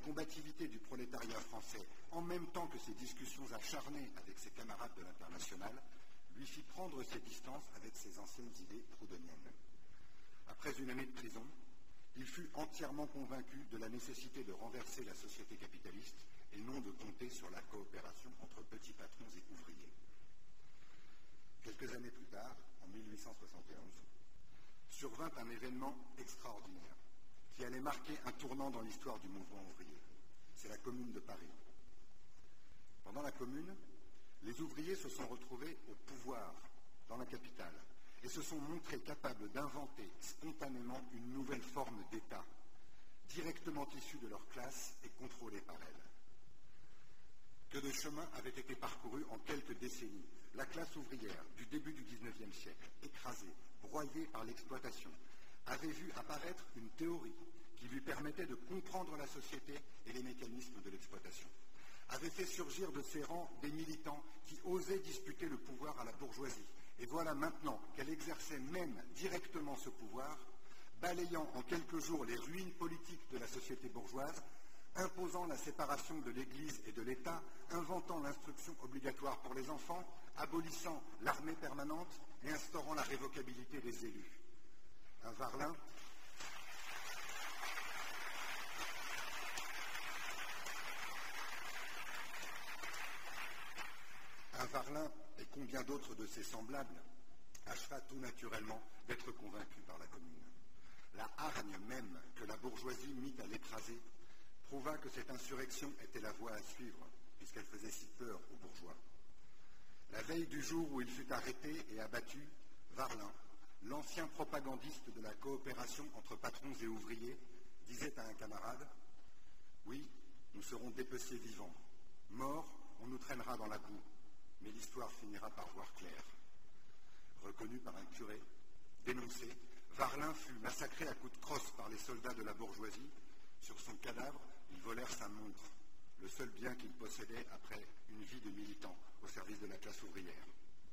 combativité du prolétariat français, en même temps que ses discussions acharnées avec ses camarades de l'Internationale, lui fit prendre ses distances avec ses anciennes idées proudhoniennes. Après une année de prison, il fut entièrement convaincu de la nécessité de renverser la société capitaliste et non de compter sur la coopération entre petits patrons et ouvriers. Quelques années plus tard, en 1871, survint un événement extraordinaire qui allait marquer un tournant dans l'histoire du mouvement ouvrier. C'est la Commune de Paris. Pendant la Commune, les ouvriers se sont retrouvés au pouvoir dans la capitale et se sont montrés capables d'inventer spontanément une nouvelle forme d'État, directement issue de leur classe et contrôlée par elle. Que de chemin avait été parcouru en quelques décennies. La classe ouvrière du début du XIXe siècle, écrasée, broyée par l'exploitation, avait vu apparaître une théorie qui lui permettait de comprendre la société et les mécanismes de l'exploitation, avait fait surgir de ses rangs des militants qui osaient disputer le pouvoir à la bourgeoisie. Et voilà maintenant qu'elle exerçait même directement ce pouvoir, balayant en quelques jours les ruines politiques de la société bourgeoise, imposant la séparation de l'Église et de l'État, inventant l'instruction obligatoire pour les enfants, abolissant l'armée permanente et instaurant la révocabilité des élus. Un Varlin et combien d'autres de ses semblables acheva tout naturellement d'être convaincu par la Commune. La hargne même que la bourgeoisie mit à l'écraser prouva que cette insurrection était la voie à suivre, puisqu'elle faisait si peur aux bourgeois. La veille du jour où il fut arrêté et abattu, Varlin, l'ancien propagandiste de la coopération entre patrons et ouvriers, disait à un camarade « Oui, nous serons dépecés vivants. Morts, on nous traînera dans la boue, mais l'histoire finira par voir clair. » Reconnu par un curé, dénoncé, Varlin fut massacré à coups de crosse par les soldats de la bourgeoisie. Sur son cadavre, ils volèrent sa montre, le seul bien qu'il possédait après une vie de militant au service de la classe ouvrière.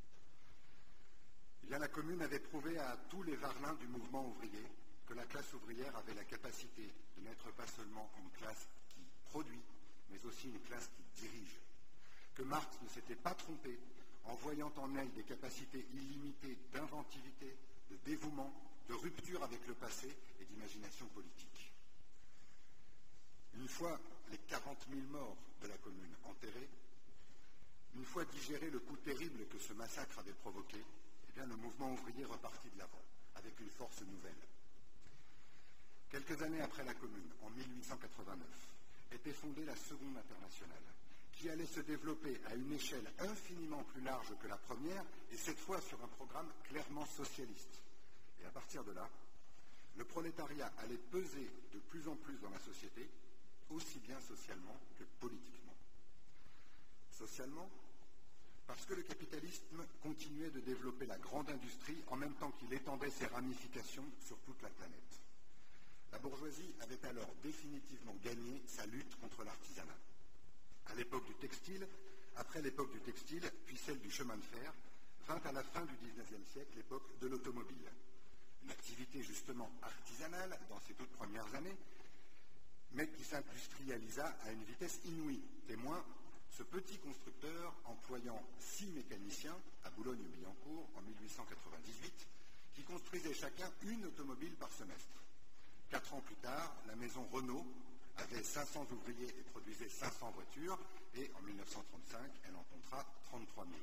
Bien, la Commune avait prouvé à tous les Varlins du mouvement ouvrier que la classe ouvrière avait la capacité de n'être pas seulement une classe qui produit, mais aussi une classe qui dirige. Que Marx ne s'était pas trompé en voyant en elle des capacités illimitées d'inventivité, de dévouement, de rupture avec le passé et d'imagination politique. Une fois les 40 000 morts de la Commune enterrés, une fois digéré le coup terrible que ce massacre avait provoqué, eh bien, le mouvement ouvrier repartit de l'avant, avec une force nouvelle. Quelques années après la Commune, en 1889, était fondée la Seconde Internationale, qui allait se développer à une échelle infiniment plus large que la première, et cette fois sur un programme clairement socialiste. Et à partir de là, le prolétariat allait peser de plus en plus dans la société, aussi bien socialement que politiquement. Socialement, parce que le capitalisme continuait de développer la grande industrie en même temps qu'il étendait ses ramifications sur toute la planète. La bourgeoisie avait alors définitivement gagné sa lutte contre l'artisanat. À l'époque du textile, après l'époque du textile, puis celle du chemin de fer, vint à la fin du XIXe siècle l'époque de l'automobile. Une activité justement artisanale dans ses toutes premières années, mais qui s'industrialisa à une vitesse inouïe. Témoin, ce petit constructeur, employant 6 mécaniciens à Boulogne-Billancourt en 1898, qui construisaient chacun une automobile par semestre. 4 ans plus tard, la maison Renault avait 500 ouvriers et produisait 500 voitures, et en 1935, elle en comptera 33 000.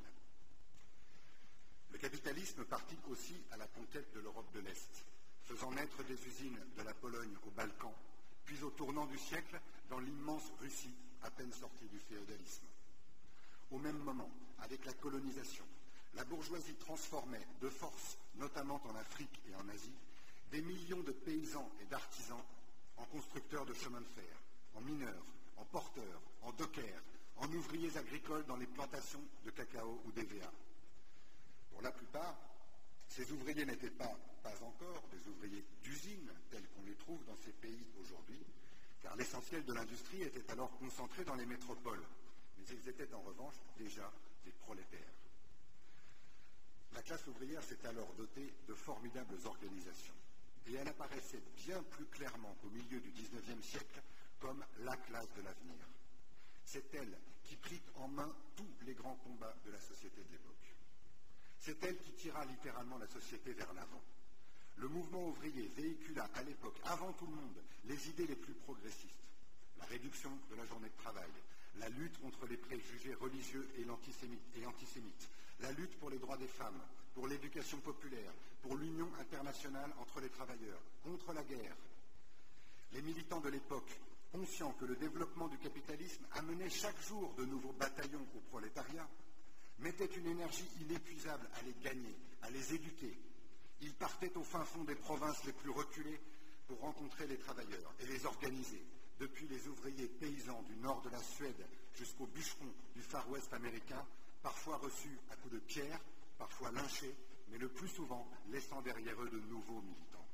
Le capitalisme partit aussi à la conquête de l'Europe de l'Est, faisant naître des usines de la Pologne aux Balkans, puis au tournant du siècle, dans l'immense Russie, à peine sortie du féodalisme. Au même moment, avec la colonisation, la bourgeoisie transformait de force, notamment en Afrique et en Asie, des millions de paysans et d'artisans en constructeurs de chemins de fer, en mineurs, en porteurs, en dockers, en ouvriers agricoles dans les plantations de cacao ou d'EVA. Pour la plupart, ces ouvriers n'étaient pas encore des ouvriers d'usine tels qu'on les trouve dans ces pays aujourd'hui, car l'essentiel de l'industrie était alors concentré dans les métropoles, mais ils étaient en revanche déjà des prolétaires. La classe ouvrière s'est alors dotée de formidables organisations, et elle apparaissait bien plus clairement qu'au milieu du XIXe siècle comme la classe de l'avenir. C'est elle qui prit en main tous les grands combats de la société de l'époque. C'est elle qui tira littéralement la société vers l'avant. Le mouvement ouvrier véhicula à l'époque, avant tout le monde, les idées les plus progressistes. La réduction de la journée de travail, la lutte contre les préjugés religieux et antisémites, la lutte pour les droits des femmes, pour l'éducation populaire, pour l'union internationale entre les travailleurs, contre la guerre. Les militants de l'époque, conscients que le développement du capitalisme amenait chaque jour de nouveaux bataillons au prolétariat, mettaient une énergie inépuisable à les gagner, à les éduquer. Ils partaient au fin fond des provinces les plus reculées pour rencontrer les travailleurs et les organiser, depuis les ouvriers paysans du nord de la Suède jusqu'aux bûcherons du Far West américain, parfois reçus à coups de pierre, parfois lynchés, mais le plus souvent laissant derrière eux de nouveaux militants.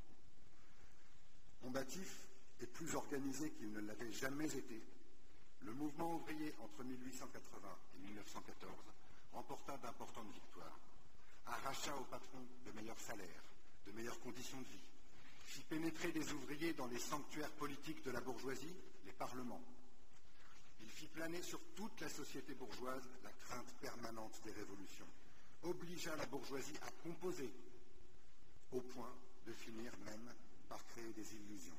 Combatif et plus organisé qu'il ne l'avait jamais été, le mouvement ouvrier entre 1880 et 1914 remporta d'importantes victoires, arracha aux patrons de meilleurs salaires, de meilleures conditions de vie, fit pénétrer des ouvriers dans les sanctuaires politiques de la bourgeoisie, les parlements. Il fit planer sur toute la société bourgeoise la crainte permanente des révolutions, obligea la bourgeoisie à composer, au point de finir même par créer des illusions.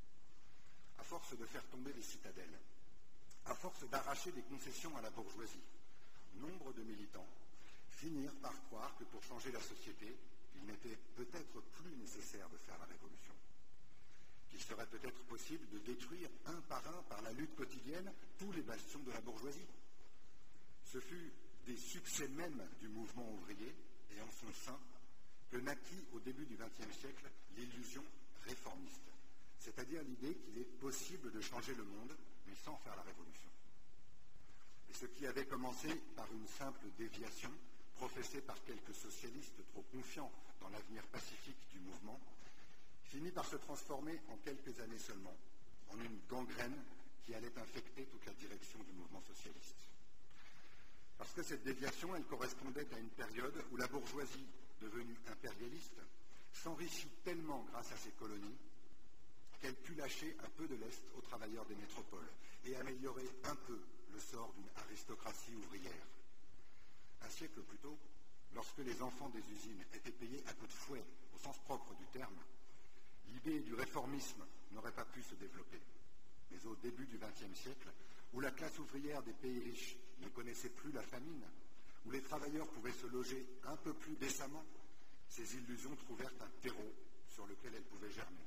À force de faire tomber les citadelles, à force d'arracher des concessions à la bourgeoisie, nombre de militants finirent par croire que pour changer la société, il n'était peut-être plus nécessaire de faire la révolution, qu'il serait peut-être possible de détruire un par la lutte quotidienne tous les bastions de la bourgeoisie. Ce fut des succès même du mouvement ouvrier et en son sein que naquit au début du XXe siècle l'illusion réformiste, c'est-à-dire l'idée qu'il est possible de changer le monde, mais sans faire la révolution. Et ce qui avait commencé par une simple déviation, professée par quelques socialistes trop confiants dans l'avenir pacifique du mouvement, finit par se transformer en quelques années seulement en une gangrène qui allait infecter toute la direction du mouvement socialiste. Parce que cette déviation, elle correspondait à une période où la bourgeoisie, devenue impérialiste, s'enrichit tellement grâce à ses colonies qu'elle put lâcher un peu de l'Est aux travailleurs des métropoles et améliorer un peu le sort d'une aristocratie ouvrière. Un siècle plus tôt, lorsque les enfants des usines étaient payés à coups de fouet, au sens propre du terme, l'idée du réformisme n'aurait pas pu se développer. Mais au début du XXe siècle, où la classe ouvrière des pays riches ne connaissait plus la famine, où les travailleurs pouvaient se loger un peu plus décemment, ces illusions trouvèrent un terreau sur lequel elles pouvaient germer.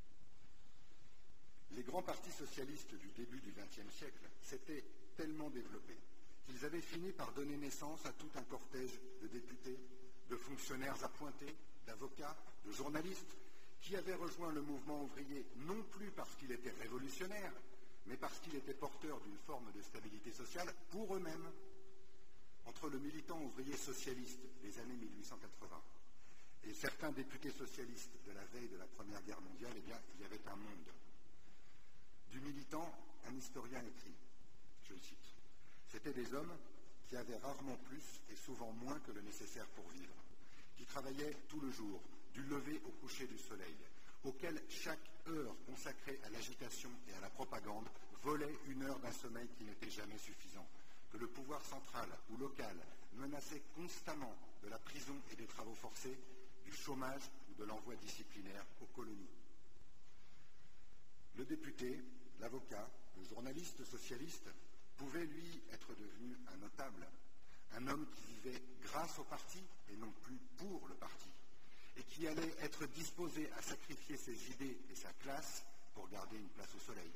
Les grands partis socialistes du début du XXe siècle s'étaient tellement développés qu'ils avaient fini par donner naissance à tout un cortège de députés, de fonctionnaires appointés, d'avocats, de journalistes, qui avaient rejoint le mouvement ouvrier non plus parce qu'il était révolutionnaire, mais parce qu'il était porteur d'une forme de stabilité sociale pour eux-mêmes. Entre le militant ouvrier socialiste des années 1880 et certains députés socialistes de la veille de la Première Guerre mondiale, eh bien, il y avait un monde. Du militant, un historien écrit, je le cite, « C'étaient des hommes qui avaient rarement plus et souvent moins que le nécessaire pour vivre, qui travaillaient tout le jour, du lever au coucher du soleil, auxquels chaque heure consacrée à l'agitation et à la propagande volait une heure d'un sommeil qui n'était jamais suffisant, que le pouvoir central ou local menaçait constamment de la prison et des travaux forcés, du chômage ou de l'envoi disciplinaire aux colonies. » Le député, l'avocat, le journaliste socialiste pouvait, lui, être devenu un notable, un homme qui vivait grâce au parti et non plus pour le parti, et qui allait être disposé à sacrifier ses idées et sa classe pour garder une place au soleil.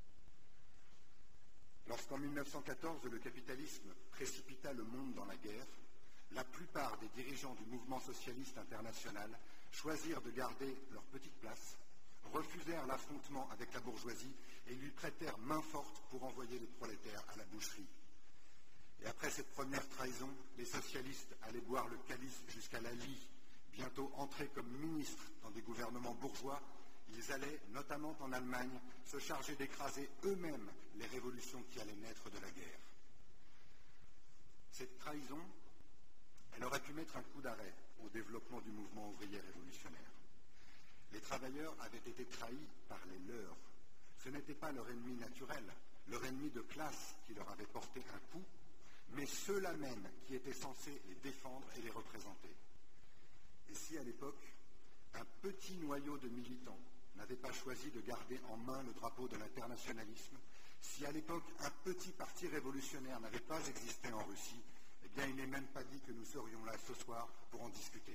Lorsqu'en 1914, le capitalisme précipita le monde dans la guerre, la plupart des dirigeants du mouvement socialiste international choisirent de garder leur petite place, refusèrent l'affrontement avec la bourgeoisie et lui prêtèrent main forte pour envoyer les prolétaires à la boucherie. Et après cette première trahison, les socialistes allaient boire le calice jusqu'à la lie. Bientôt entrés comme ministres dans des gouvernements bourgeois, ils allaient, notamment en Allemagne, se charger d'écraser eux-mêmes les révolutions qui allaient naître de la guerre. Cette trahison, elle aurait pu mettre un coup d'arrêt au développement du mouvement ouvrier révolutionnaire. Les travailleurs avaient été trahis par les leurs, Ce n'était pas leur ennemi naturel, leur ennemi de classe qui leur avait porté un coup, mais ceux-là même qui étaient censés les défendre et les représenter. Et si à l'époque, un petit noyau de militants n'avait pas choisi de garder en main le drapeau de l'internationalisme, si à l'époque un petit parti révolutionnaire n'avait pas existé en Russie, eh bien il n'est même pas dit que nous serions là ce soir pour en discuter.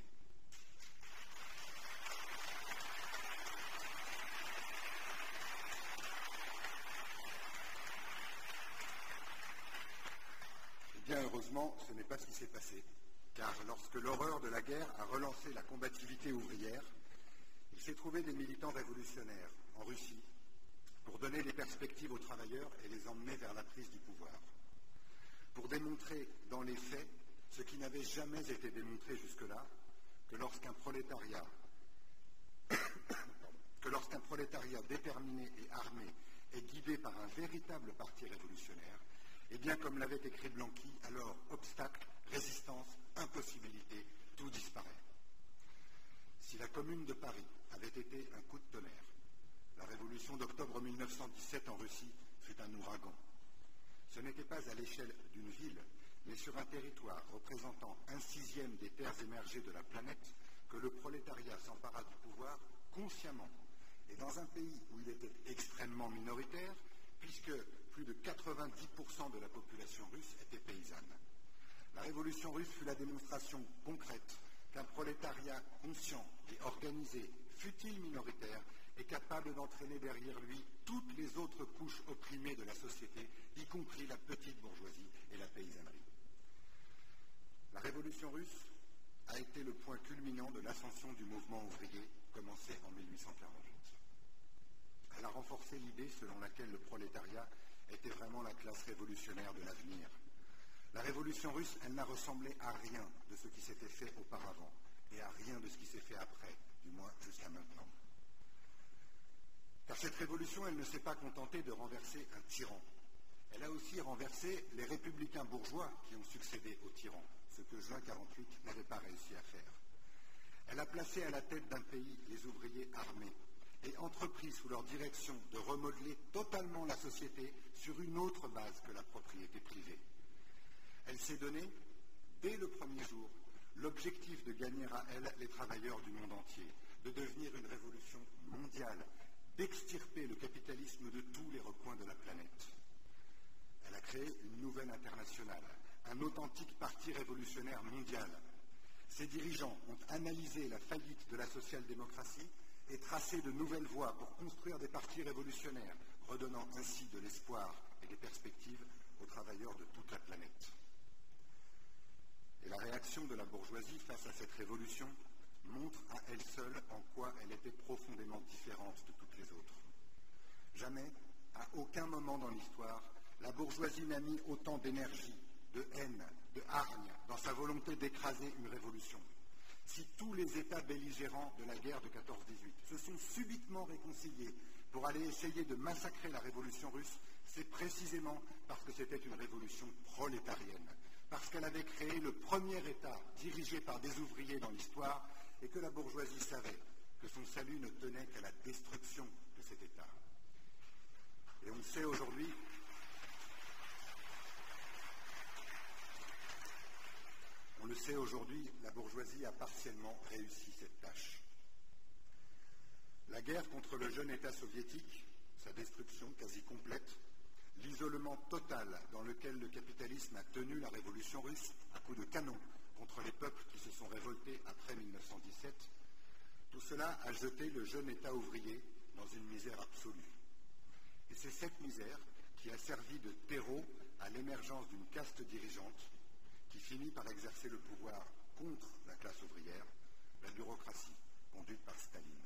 Eh bien heureusement, ce n'est pas ce qui s'est passé, car lorsque l'horreur de la guerre a relancé la combativité ouvrière, il s'est trouvé des militants révolutionnaires en Russie pour donner des perspectives aux travailleurs et les emmener vers la prise du pouvoir. Pour démontrer dans les faits ce qui n'avait jamais été démontré jusque-là, que lorsqu'un prolétariat déterminé et armé est guidé par un véritable parti révolutionnaire, eh bien comme l'avait écrit Blanqui, alors obstacle, résistance, impossibilité, tout disparaît. Si la Commune de Paris avait été un coup de tonnerre, la révolution d'octobre 1917 en Russie fut un ouragan. Ce n'était pas à l'échelle d'une ville, mais sur un territoire représentant 1/6 des terres émergées de la planète que le prolétariat s'empara du pouvoir consciemment, et dans un pays où il était extrêmement minoritaire, puisque plus de 90% de la population russe était paysanne. La révolution russe fut la démonstration concrète qu'un prolétariat conscient et organisé, fût-il minoritaire, est capable d'entraîner derrière lui toutes les autres couches opprimées de la société, y compris la petite bourgeoisie et la paysannerie. La révolution russe a été le point culminant de l'ascension du mouvement ouvrier, commencé en 1848. Elle a renforcé l'idée selon laquelle le prolétariat était vraiment la classe révolutionnaire de l'avenir. La révolution russe, elle n'a ressemblé à rien de ce qui s'était fait auparavant, et à rien de ce qui s'est fait après, du moins jusqu'à maintenant. Car cette révolution, elle ne s'est pas contentée de renverser un tyran. Elle a aussi renversé les républicains bourgeois qui ont succédé aux tyrans, ce que juin 1948 n'avait pas réussi à faire. Elle a placé à la tête d'un pays les ouvriers armés et entrepris sous leur direction de remodeler totalement la société sur une autre base que la propriété privée. Elle s'est donné, dès le premier jour, l'objectif de gagner à elle les travailleurs du monde entier, de devenir une révolution mondiale, d'extirper le capitalisme de tous les recoins de la planète. Elle a créé une nouvelle internationale, un authentique parti révolutionnaire mondial. Ses dirigeants ont analysé la faillite de la social-démocratie et tracé de nouvelles voies pour construire des partis révolutionnaires, redonnant ainsi de l'espoir et des perspectives aux travailleurs de toute la planète. Et la réaction de la bourgeoisie face à cette révolution montre à elle seule en quoi elle était profondément différente de toutes les autres. Jamais, à aucun moment dans l'histoire, la bourgeoisie n'a mis autant d'énergie, de haine, de hargne dans sa volonté d'écraser une révolution. Si tous les États belligérants de la guerre de 14-18 se sont subitement réconciliés pour aller essayer de massacrer la révolution russe, c'est précisément parce que c'était une révolution prolétarienne, parce qu'elle avait créé le premier État dirigé par des ouvriers dans l'histoire et que la bourgeoisie savait que son salut ne tenait qu'à la destruction de cet État. Et on le sait aujourd'hui, la bourgeoisie a partiellement réussi cette tâche. La guerre contre le jeune État soviétique, sa destruction quasi complète, l'isolement total dans lequel le capitalisme a tenu la révolution russe à coups de canon contre les peuples qui se sont révoltés après 1917, tout cela a jeté le jeune État ouvrier dans une misère absolue. Et c'est cette misère qui a servi de terreau à l'émergence d'une caste dirigeante qui finit par exercer le pouvoir contre la classe ouvrière, la bureaucratie conduite par Staline.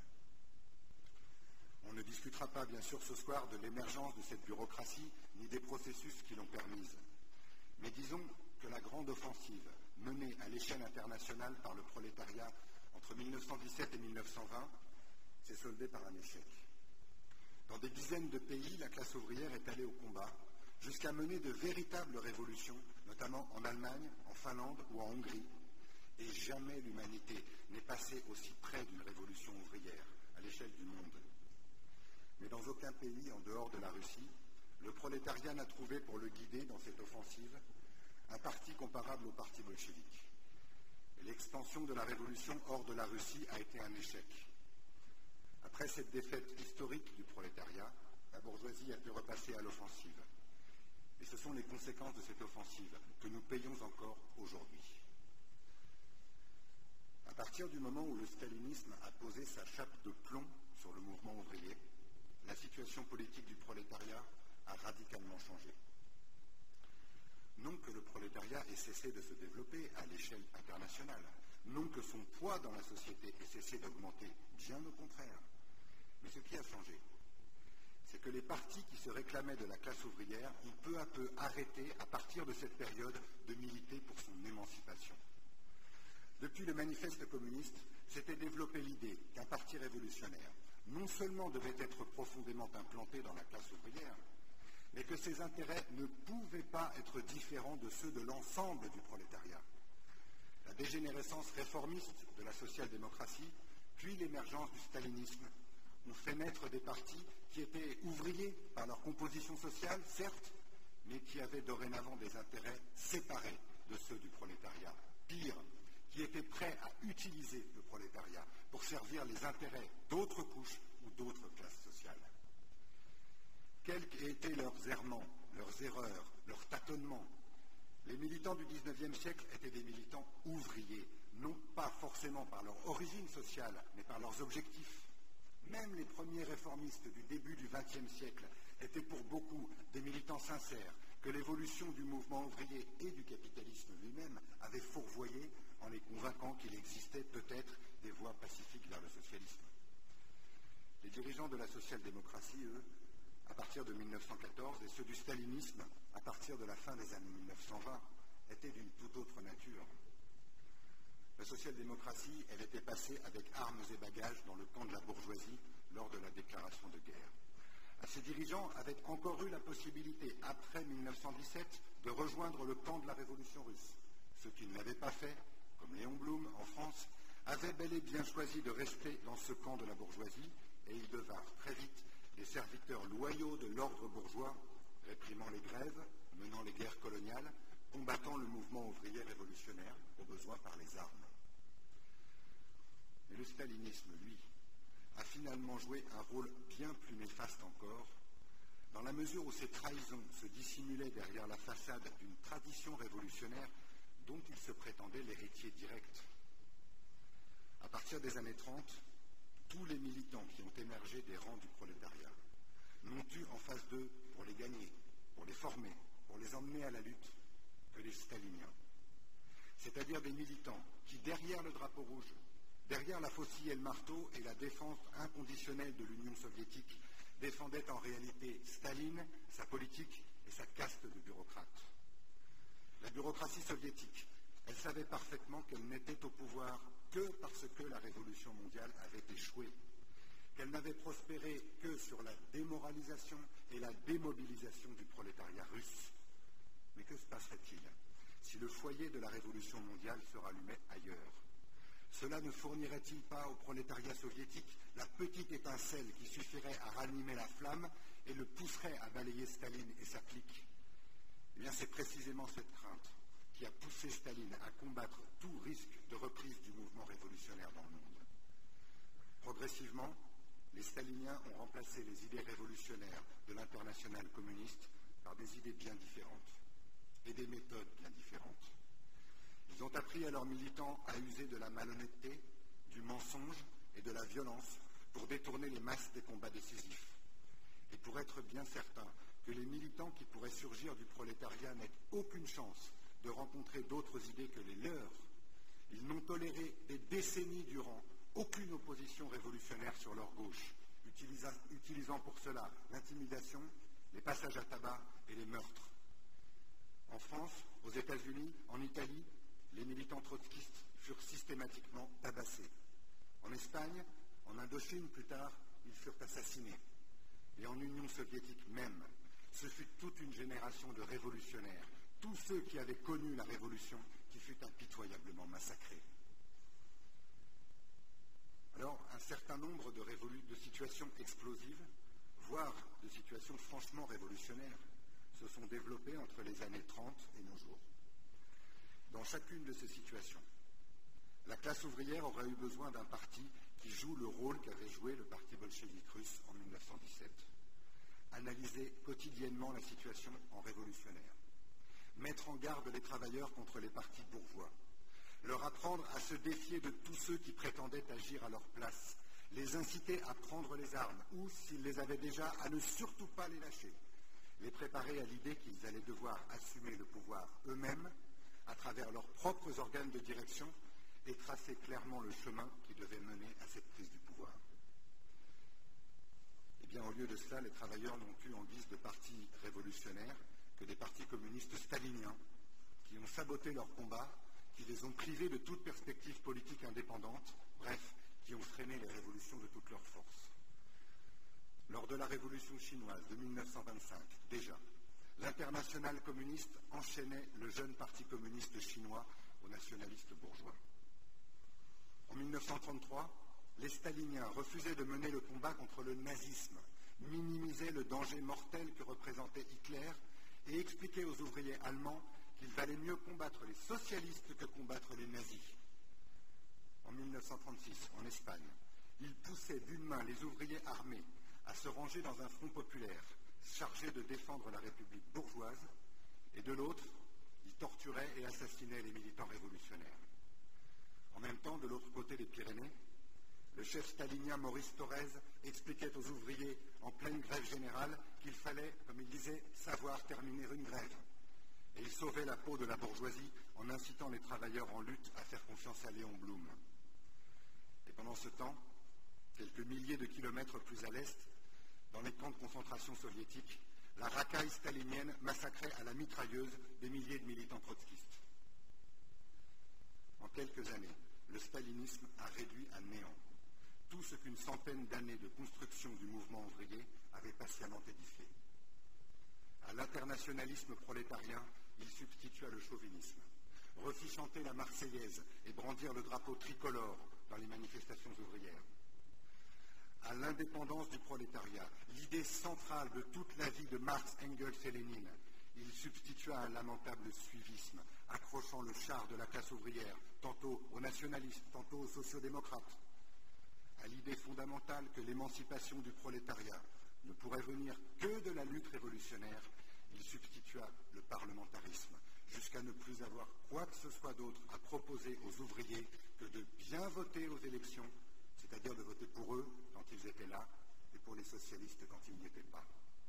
On ne discutera pas, bien sûr, ce soir de l'émergence de cette bureaucratie ni des processus qui l'ont permise. Mais disons que la grande offensive menée à l'échelle internationale par le prolétariat entre 1917 et 1920 s'est soldée par un échec. Dans des dizaines de pays, la classe ouvrière est allée au combat jusqu'à mener de véritables révolutions, notamment en Allemagne, en Finlande ou en Hongrie. Et jamais l'humanité n'est passée aussi près d'une révolution ouvrière à l'échelle du monde. Mais dans aucun pays en dehors de la Russie, le prolétariat n'a trouvé pour le guider dans cette offensive un parti comparable au parti bolchevique. L'expansion de la révolution hors de la Russie a été un échec. Après cette défaite historique du prolétariat, la bourgeoisie a pu repasser à l'offensive. Et ce sont les conséquences de cette offensive que nous payons encore aujourd'hui. À partir du moment où le stalinisme a posé sa chape de plomb sur le mouvement ouvrier, la situation politique du prolétariat a radicalement changé. Non que le prolétariat ait cessé de se développer à l'échelle internationale, non que son poids dans la société ait cessé d'augmenter, bien au contraire. Mais ce qui a changé, c'est que les partis qui se réclamaient de la classe ouvrière ont peu à peu arrêté, à partir de cette période, de militer pour son émancipation. Depuis le manifeste communiste, s'était développée l'idée qu'un parti révolutionnaire non seulement devait être profondément implanté dans la classe ouvrière, mais que ses intérêts ne pouvaient pas être différents de ceux de l'ensemble du prolétariat. La dégénérescence réformiste de la social-démocratie, puis l'émergence du stalinisme, ont fait naître des partis qui étaient ouvriers par leur composition sociale, certes, mais qui avaient dorénavant des intérêts séparés de ceux du prolétariat. Pire, qui étaient prêts à utiliser le prolétariat pour servir les intérêts d'autres couches ou d'autres classes sociales. Quels qu'aient été leurs errements, leurs erreurs, leurs tâtonnements, les militants du XIXe siècle étaient des militants ouvriers, non pas forcément par leur origine sociale, mais par leurs objectifs. Même les premiers réformistes du début du XXe siècle étaient pour beaucoup des militants sincères que l'évolution du mouvement ouvrier et du capitalisme lui-même avait fourvoyé en les convainquant qu'il existait peut-être des voies pacifiques vers le socialisme. Les dirigeants de la social-démocratie, eux, à partir de 1914, et ceux du stalinisme, à partir de la fin des années 1920, étaient d'une toute autre nature. La social-démocratie, elle était passée avec armes et bagages dans le camp de la bourgeoisie lors de la déclaration de guerre. Ces dirigeants avaient encore eu la possibilité, après 1917, de rejoindre le camp de la révolution russe. Ceux qui ne l'avaient pas fait, comme Léon Blum en France, avaient bel et bien choisi de rester dans ce camp de la bourgeoisie, et ils devinrent très vite des serviteurs loyaux de l'ordre bourgeois, réprimant les grèves, menant les guerres coloniales, combattant le mouvement ouvrier révolutionnaire, au besoin par les armes. Mais le stalinisme, lui, a finalement joué un rôle bien plus néfaste encore, dans la mesure où ces trahisons se dissimulaient derrière la façade d'une tradition révolutionnaire dont il se prétendait l'héritier direct. À partir des années 30, tous les militants qui ont émergé des rangs du prolétariat n'ont eu en face d'eux, pour les gagner, pour les former, pour les emmener à la lutte, que les staliniens. C'est-à-dire des militants qui, derrière le drapeau rouge, derrière la faucille et le marteau et la défense inconditionnelle de l'Union soviétique, défendaient en réalité Staline, sa politique et sa caste de bureaucrates. La bureaucratie soviétique, elle savait parfaitement qu'elle n'était au pouvoir que parce que la révolution mondiale avait échoué, qu'elle n'avait prospéré que sur la démoralisation et la démobilisation du prolétariat russe. Mais que se passerait-il si le foyer de la révolution mondiale se rallumait ailleurs? Cela ne fournirait-il pas au prolétariat soviétique la petite étincelle qui suffirait à ranimer la flamme et le pousserait à balayer Staline et sa clique? Eh bien, c'est précisément cette crainte qui a poussé Staline à combattre tout risque de reprise du mouvement révolutionnaire dans le monde. Progressivement, les staliniens ont remplacé les idées révolutionnaires de l'internationale communiste par des idées bien différentes et des méthodes bien différentes. Ils ont appris à leurs militants à user de la malhonnêteté, du mensonge et de la violence pour détourner les masses des combats décisifs. Et pour être bien certains que les militants qui pourraient surgir du prolétariat n'aient aucune chance de rencontrer d'autres idées que les leurs, ils n'ont toléré des décennies durant aucune opposition révolutionnaire sur leur gauche, utilisant pour cela l'intimidation, les passages à tabac et les meurtres. En France, aux États-Unis, en Italie, les militants trotskistes furent systématiquement tabassés. En Espagne, en Indochine plus tard, ils furent assassinés. Et en Union soviétique même, ce fut toute une génération de révolutionnaires, tous ceux qui avaient connu la révolution, qui fut impitoyablement massacrée. Alors, un certain nombre de situations explosives voire de situations franchement révolutionnaires, se sont développées entre les années 30 et nos jours. Dans chacune de ces situations, la classe ouvrière aurait eu besoin d'un parti qui joue le rôle qu'avait joué le parti bolchevique russe en 1917, analyser quotidiennement la situation en révolutionnaire, mettre en garde les travailleurs contre les partis bourgeois, leur apprendre à se défier de tous ceux qui prétendaient agir à leur place, les inciter à prendre les armes ou, s'ils les avaient déjà, à ne surtout pas les lâcher, les préparer à l'idée qu'ils allaient devoir assumer le pouvoir eux-mêmes à travers leurs propres organes de direction et tracer clairement le chemin qui devait mener à cette prise du pouvoir. Eh bien, au lieu de cela, les travailleurs n'ont eu en guise de partis révolutionnaires que des partis communistes staliniens qui ont saboté leur combat, qui les ont privés de toute perspective politique indépendante, bref, qui ont freiné les révolutions de toute leur force. Lors de la révolution chinoise de 1925, déjà, l'internationale communiste enchaînait le jeune parti communiste chinois aux nationalistes bourgeois. En 1933, les staliniens refusaient de mener le combat contre le nazisme, minimisaient le danger mortel que représentait Hitler et expliquaient aux ouvriers allemands qu'il valait mieux combattre les socialistes que combattre les nazis. En 1936, en Espagne, ils poussaient d'une main les ouvriers armés à se ranger dans un front populaire chargé de défendre la République bourgeoise, et de l'autre, ils torturaient et assassinaient les militants révolutionnaires. En même temps, de l'autre côté des Pyrénées, le chef stalinien Maurice Thorez expliquait aux ouvriers en pleine grève générale qu'il fallait, comme il disait, savoir terminer une grève. Et il sauvait la peau de la bourgeoisie en incitant les travailleurs en lutte à faire confiance à Léon Blum. Et pendant ce temps, quelques milliers de kilomètres plus à l'est, dans les camps de concentration soviétiques, la racaille stalinienne massacrait à la mitrailleuse des milliers de militants trotskistes. En quelques années, le stalinisme a réduit à néant tout ce qu'une centaine d'années de construction du mouvement ouvrier avait patiemment édifié. À l'internationalisme prolétarien, il substitua le chauvinisme, refit chanter la Marseillaise et brandir le drapeau tricolore dans les manifestations ouvrières. À l'indépendance du prolétariat, l'idée centrale de toute la vie de Marx, Engels et Lénine, il substitua un lamentable suivisme, accrochant le char de la classe ouvrière, tantôt aux nationalistes, tantôt aux sociodémocrates. À l'idée fondamentale que l'émancipation du prolétariat ne pourrait venir que de la lutte révolutionnaire, il substitua le parlementarisme, jusqu'à ne plus avoir quoi que ce soit d'autre à proposer aux ouvriers que de bien voter aux élections, c'est-à-dire de voter pour eux quand ils étaient là, et pour les socialistes quand ils n'y étaient pas.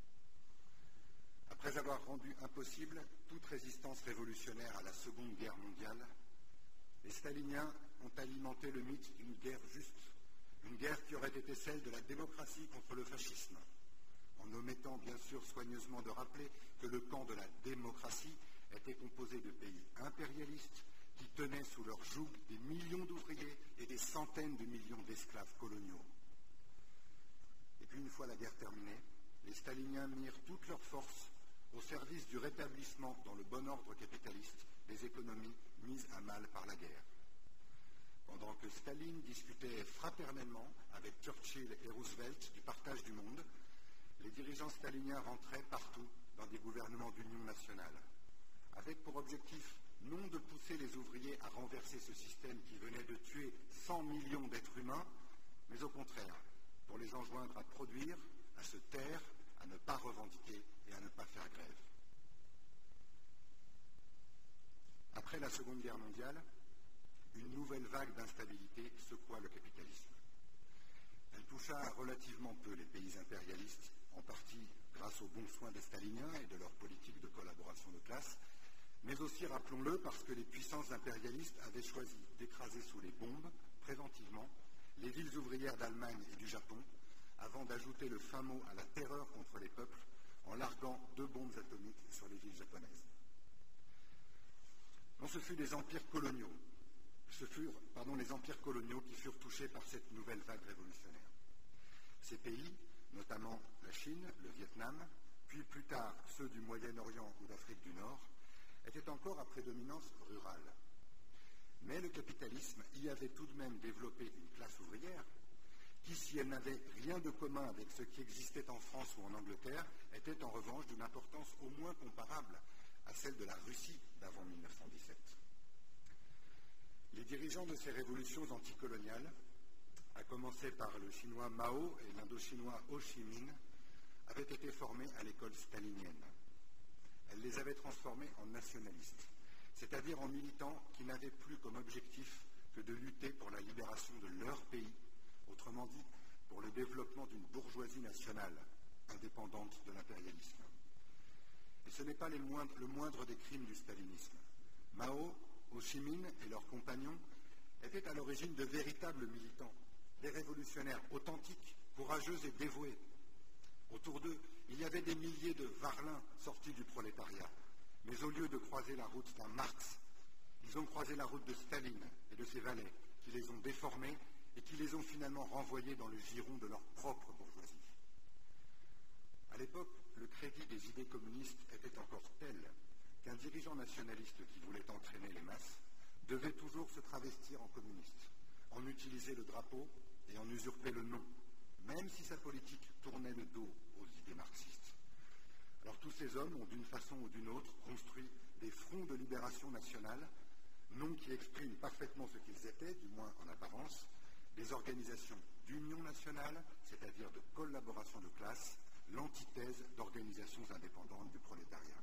Après avoir rendu impossible toute résistance révolutionnaire à la Seconde Guerre mondiale, les staliniens ont alimenté le mythe d'une guerre juste, une guerre qui aurait été celle de la démocratie contre le fascisme, en omettant bien sûr soigneusement de rappeler que le camp de la démocratie était composé de pays impérialistes qui tenaient sous leur joug des millions d'ouvriers et des centaines de millions d'esclaves coloniaux. Et puis une fois la guerre terminée, les staliniens mirent toutes leurs forces au service du rétablissement dans le bon ordre capitaliste des économies mises à mal par la guerre. Pendant que Staline discutait fraternellement avec Churchill et Roosevelt du partage du monde, les dirigeants staliniens rentraient partout dans des gouvernements d'union nationale, avec pour objectif non de pousser les ouvriers à renverser ce système qui venait de tuer 100 millions d'êtres humains, mais au contraire, pour les enjoindre à produire, à se taire, à ne pas revendiquer et à ne pas faire grève. Après la Seconde Guerre mondiale, une nouvelle vague d'instabilité secoua le capitalisme. Elle toucha relativement peu les pays impérialistes, en partie grâce aux bons soins des staliniens et de leur politique de collaboration de classe, mais aussi, rappelons-le, parce que les puissances impérialistes avaient choisi d'écraser sous les bombes, préventivement, les villes ouvrières d'Allemagne et du Japon, avant d'ajouter le fin mot à la terreur contre les peuples, en larguant 2 bombes atomiques sur les villes japonaises. Non, ce furent les empires coloniaux. Les empires coloniaux qui furent touchés par cette nouvelle vague révolutionnaire. Ces pays, notamment la Chine, le Vietnam, puis plus tard ceux du Moyen-Orient ou d'Afrique du Nord, étaient encore à prédominance rurale. Mais le capitalisme y avait tout de même développé une classe ouvrière qui, si elle n'avait rien de commun avec ce qui existait en France ou en Angleterre, était en revanche d'une importance au moins comparable à celle de la Russie d'avant 1917. Les dirigeants de ces révolutions anticoloniales, à commencer par le chinois Mao et l'indochinois Ho Chi Minh, avaient été formés à l'école stalinienne. Elle les avait transformés en nationalistes, c'est-à-dire en militants qui n'avaient plus comme objectif que de lutter pour la libération de leur pays, autrement dit, pour le développement d'une bourgeoisie nationale indépendante de l'impérialisme. Et ce n'est pas le moindre des crimes du stalinisme. Mao, Ho Chi Minh et leurs compagnons étaient à l'origine de véritables militants, des révolutionnaires authentiques, courageux et dévoués. Autour d'eux, il y avait des milliers de varlins sortis du prolétariat. Mais au lieu de croiser la route d'un Marx, ils ont croisé la route de Staline et de ses valets, qui les ont déformés et qui les ont finalement renvoyés dans le giron de leur propre bourgeoisie. À l'époque, le crédit des idées communistes était encore tel qu'un dirigeant nationaliste qui voulait entraîner les masses devait toujours se travestir en communiste, en utiliser le drapeau et en usurper le nom, même si sa politique tournait le dos aux idées marxistes. Alors tous ces hommes ont d'une façon ou d'une autre construit des fronts de libération nationale, noms qui expriment parfaitement ce qu'ils étaient, du moins en apparence, des organisations d'union nationale, c'est-à-dire de collaboration de classe, l'antithèse d'organisations indépendantes du prolétariat.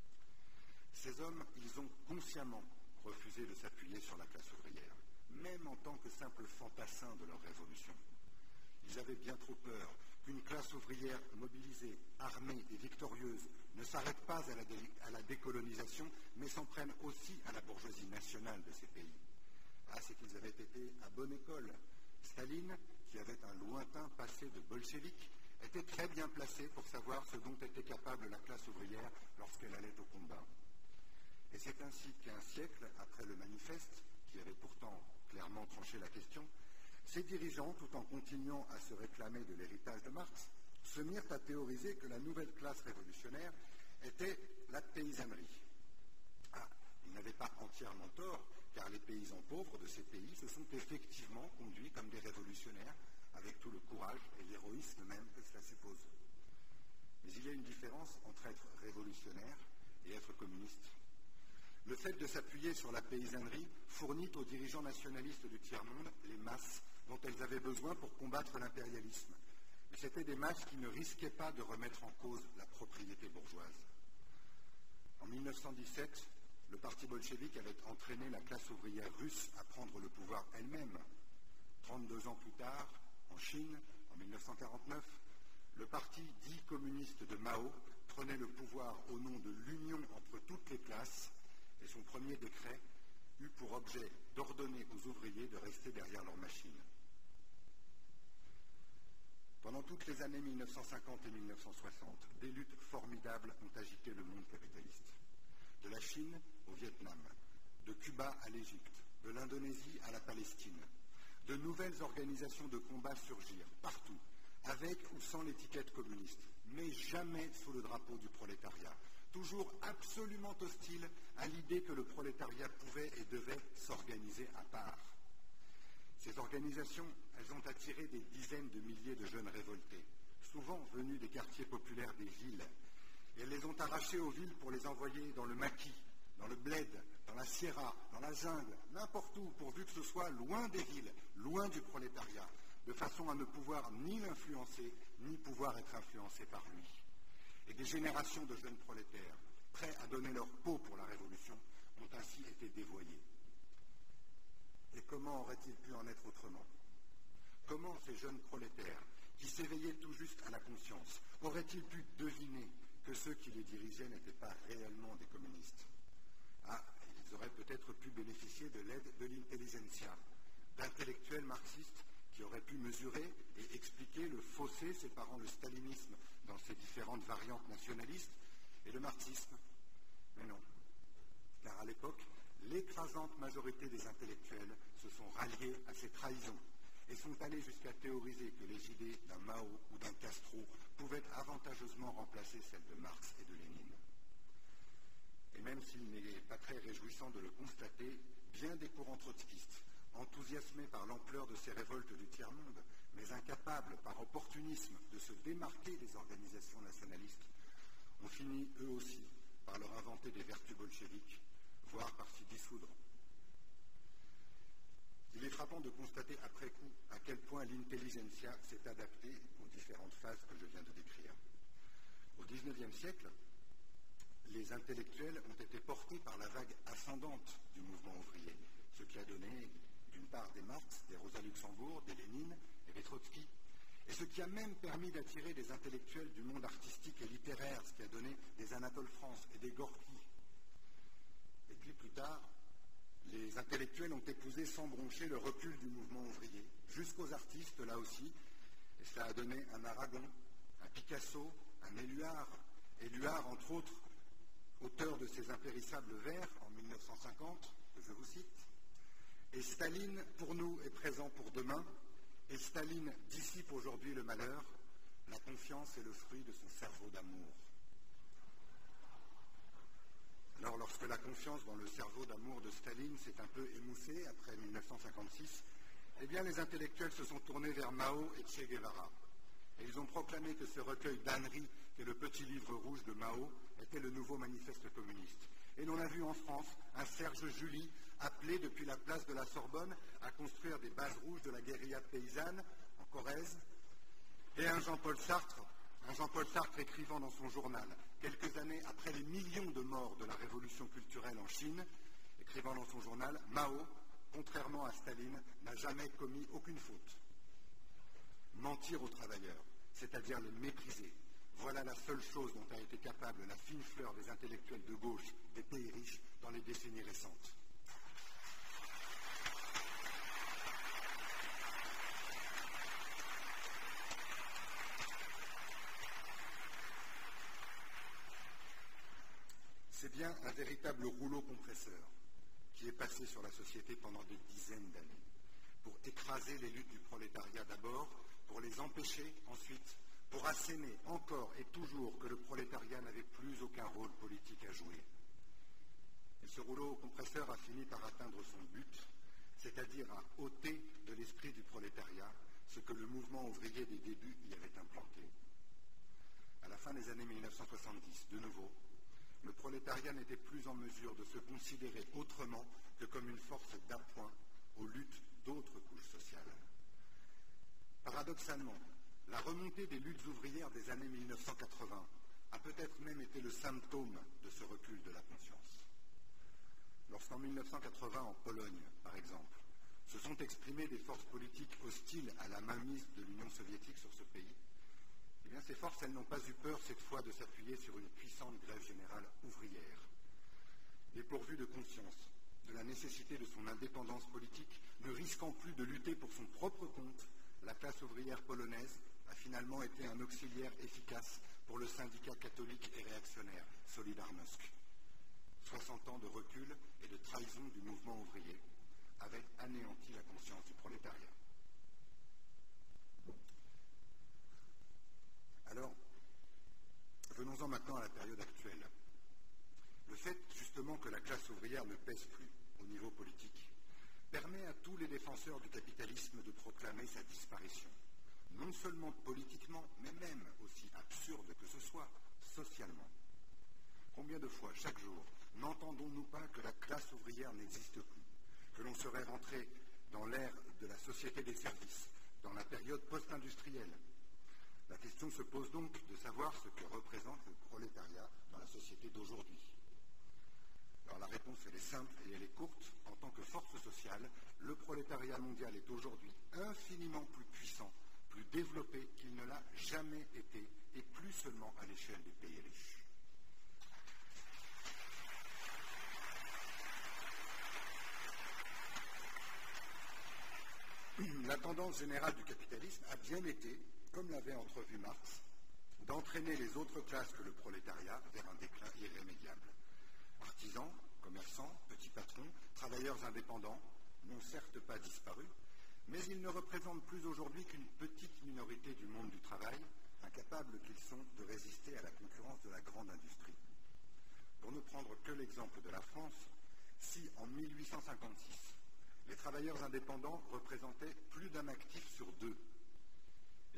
Ces hommes, ils ont consciemment refusé de s'appuyer sur la classe ouvrière, même en tant que simple fantassin de leur révolution. Ils avaient bien trop peur qu'une classe ouvrière mobilisée, armée et victorieuse ne s'arrête pas à la décolonisation, mais s'en prenne aussi à la bourgeoisie nationale de ces pays. Ah, c'est qu'ils avaient été à bonne école. Staline, qui avait un lointain passé de bolchevique, était très bien placé pour savoir ce dont était capable la classe ouvrière lorsqu'elle allait au combat. Et c'est ainsi qu'un siècle après le manifeste, qui avait pourtant clairement tranché la question, ces dirigeants, tout en continuant à se réclamer de l'héritage de Marx, se mirent à théoriser que la nouvelle classe révolutionnaire était la paysannerie. Ah, ils n'avaient pas entièrement tort, car les paysans pauvres de ces pays se sont effectivement conduits comme des révolutionnaires, avec tout le courage et l'héroïsme même que cela suppose. Mais il y a une différence entre être révolutionnaire et être communiste. Le fait de s'appuyer sur la paysannerie fournit aux dirigeants nationalistes du tiers-monde les masses dont elles avaient besoin pour combattre l'impérialisme. Mais c'étaient des masses qui ne risquaient pas de remettre en cause la propriété bourgeoise. En 1917, le parti bolchevique avait entraîné la classe ouvrière russe à prendre le pouvoir elle-même. 32 ans plus tard, en Chine, en 1949, le parti dit communiste de Mao prenait le pouvoir au nom de l'union entre toutes les classes, et son premier décret eut pour objet d'ordonner aux ouvriers de rester derrière leurs machines. Pendant toutes les années 1950 et 1960, des luttes formidables ont agité le monde capitaliste. De la Chine au Vietnam, de Cuba à l'Égypte, de l'Indonésie à la Palestine. De nouvelles organisations de combat surgirent partout, avec ou sans l'étiquette communiste, mais jamais sous le drapeau du prolétariat, toujours absolument hostile à l'idée que le prolétariat pouvait et devait s'organiser à part. Ces organisations, elles ont attiré des dizaines de milliers de jeunes révoltés, souvent venus des quartiers populaires des villes, et elles les ont arrachés aux villes pour les envoyer dans le maquis, dans le bled, dans la sierra, dans la jungle, n'importe où, pourvu que ce soit loin des villes, loin du prolétariat, de façon à ne pouvoir ni l'influencer, ni pouvoir être influencé par lui. Et des générations de jeunes prolétaires, prêts à donner leur peau pour la révolution, ont ainsi été dévoyés. Et comment aurait-il pu en être autrement? Comment ces jeunes prolétaires, qui s'éveillaient tout juste à la conscience, auraient-ils pu deviner que ceux qui les dirigeaient n'étaient pas réellement des communistes? Ah, ils auraient peut-être pu bénéficier de l'aide de l'intelligentsia, d'intellectuels marxistes qui auraient pu mesurer et expliquer le fossé séparant le stalinisme dans ses différentes variantes nationalistes et le marxisme. Mais non, car à l'époque, l'écrasante majorité des intellectuels se sont ralliés à ces trahisons et sont allés jusqu'à théoriser que les idées d'un Mao ou d'un Castro pouvaient avantageusement remplacer celles de Marx et de Lénine. Et même s'il n'est pas très réjouissant de le constater, bien des courants trotskistes, enthousiasmés par l'ampleur de ces révoltes du tiers-monde, mais incapables par opportunisme de se démarquer des organisations nationalistes, ont fini eux aussi par leur inventer des vertus bolcheviques, voire par s'y dissoudre. Il est frappant de constater après coup à quel point l'intelligentsia s'est adaptée aux différentes phases que je viens de décrire. Au XIXe siècle, les intellectuels ont été portés par la vague ascendante du mouvement ouvrier, ce qui a donné d'une part des Marx, des Rosa Luxembourg, des Lénine et des Trotsky, et ce qui a même permis d'attirer des intellectuels du monde artistique et littéraire, ce qui a donné des Anatole France et des Gorky. Et puis plus tard, les intellectuels ont épousé sans broncher le recul du mouvement ouvrier, jusqu'aux artistes là aussi, et cela a donné un Aragon, un Picasso, un Éluard entre autres, auteur de ses impérissables vers en 1950, que je vous cite, et Staline pour nous est présent pour demain, et Staline dissipe aujourd'hui le malheur, la confiance est le fruit de son cerveau d'amour. Alors, lorsque la confiance dans le cerveau d'amour de Staline s'est un peu émoussée après 1956, eh bien les intellectuels se sont tournés vers Mao et Che Guevara. Et ils ont proclamé que ce recueil d'âneries, qu'est le petit livre rouge de Mao, était le nouveau manifeste communiste. Et l'on a vu en France un Serge July appelé depuis la place de la Sorbonne à construire des bases rouges de la guérilla paysanne en Corrèze, et un Jean-Paul Sartre écrivant dans son journal, quelques années après les millions de morts de la révolution culturelle en Chine, écrivant dans son journal, Mao, contrairement à Staline, n'a jamais commis aucune faute. Mentir aux travailleurs, c'est-à-dire les mépriser, voilà la seule chose dont a été capable la fine fleur des intellectuels de gauche des pays riches dans les décennies récentes. C'est bien un véritable rouleau compresseur qui est passé sur la société pendant des dizaines d'années, pour écraser les luttes du prolétariat d'abord, pour les empêcher ensuite, pour asséner encore et toujours que le prolétariat n'avait plus aucun rôle politique à jouer. Et ce rouleau compresseur a fini par atteindre son but, c'est-à-dire à ôter de l'esprit du prolétariat ce que le mouvement ouvrier des débuts y avait implanté. À la fin des années 1970, de nouveau, le prolétariat n'était plus en mesure de se considérer autrement que comme une force d'appoint aux luttes d'autres couches sociales. Paradoxalement, la remontée des luttes ouvrières des années 1980 a peut-être même été le symptôme de ce recul de la conscience. Lorsqu'en 1980, en Pologne, par exemple, se sont exprimées des forces politiques hostiles à la mainmise de l'Union soviétique sur ce pays, eh bien, ces forces, elles n'ont pas eu peur cette fois de s'appuyer sur une puissante grève générale ouvrière. Dépourvue de conscience de la nécessité de son indépendance politique, ne risquant plus de lutter pour son propre compte, la classe ouvrière polonaise a finalement été un auxiliaire efficace pour le syndicat catholique et réactionnaire Solidarność. 60 ans de recul et de trahison du mouvement ouvrier avaient anéanti la conscience du prolétariat. Alors, venons-en maintenant à la période actuelle. Le fait justement que la classe ouvrière ne pèse plus au niveau politique permet à tous les défenseurs du capitalisme de proclamer sa disparition, non seulement politiquement, mais même, aussi absurde que ce soit, socialement. Combien de fois, chaque jour, n'entendons-nous pas que la classe ouvrière n'existe plus, que l'on serait rentré dans l'ère de la société des services, dans la période post-industrielle? La question se pose donc de savoir ce que représente le prolétariat dans la société d'aujourd'hui. Alors la réponse, elle est simple et elle est courte. En tant que force sociale, le prolétariat mondial est aujourd'hui infiniment plus puissant, plus développé qu'il ne l'a jamais été, et plus seulement à l'échelle des pays riches. La tendance générale du capitalisme a bien été, comme l'avait entrevu Marx, d'entraîner les autres classes que le prolétariat vers un déclin irrémédiable. Artisans, commerçants, petits patrons, travailleurs indépendants n'ont certes pas disparu, mais ils ne représentent plus aujourd'hui qu'une petite minorité du monde du travail, incapables qu'ils sont de résister à la concurrence de la grande industrie. Pour ne prendre que l'exemple de la France, si en 1856, les travailleurs indépendants représentaient plus d'un actif sur deux,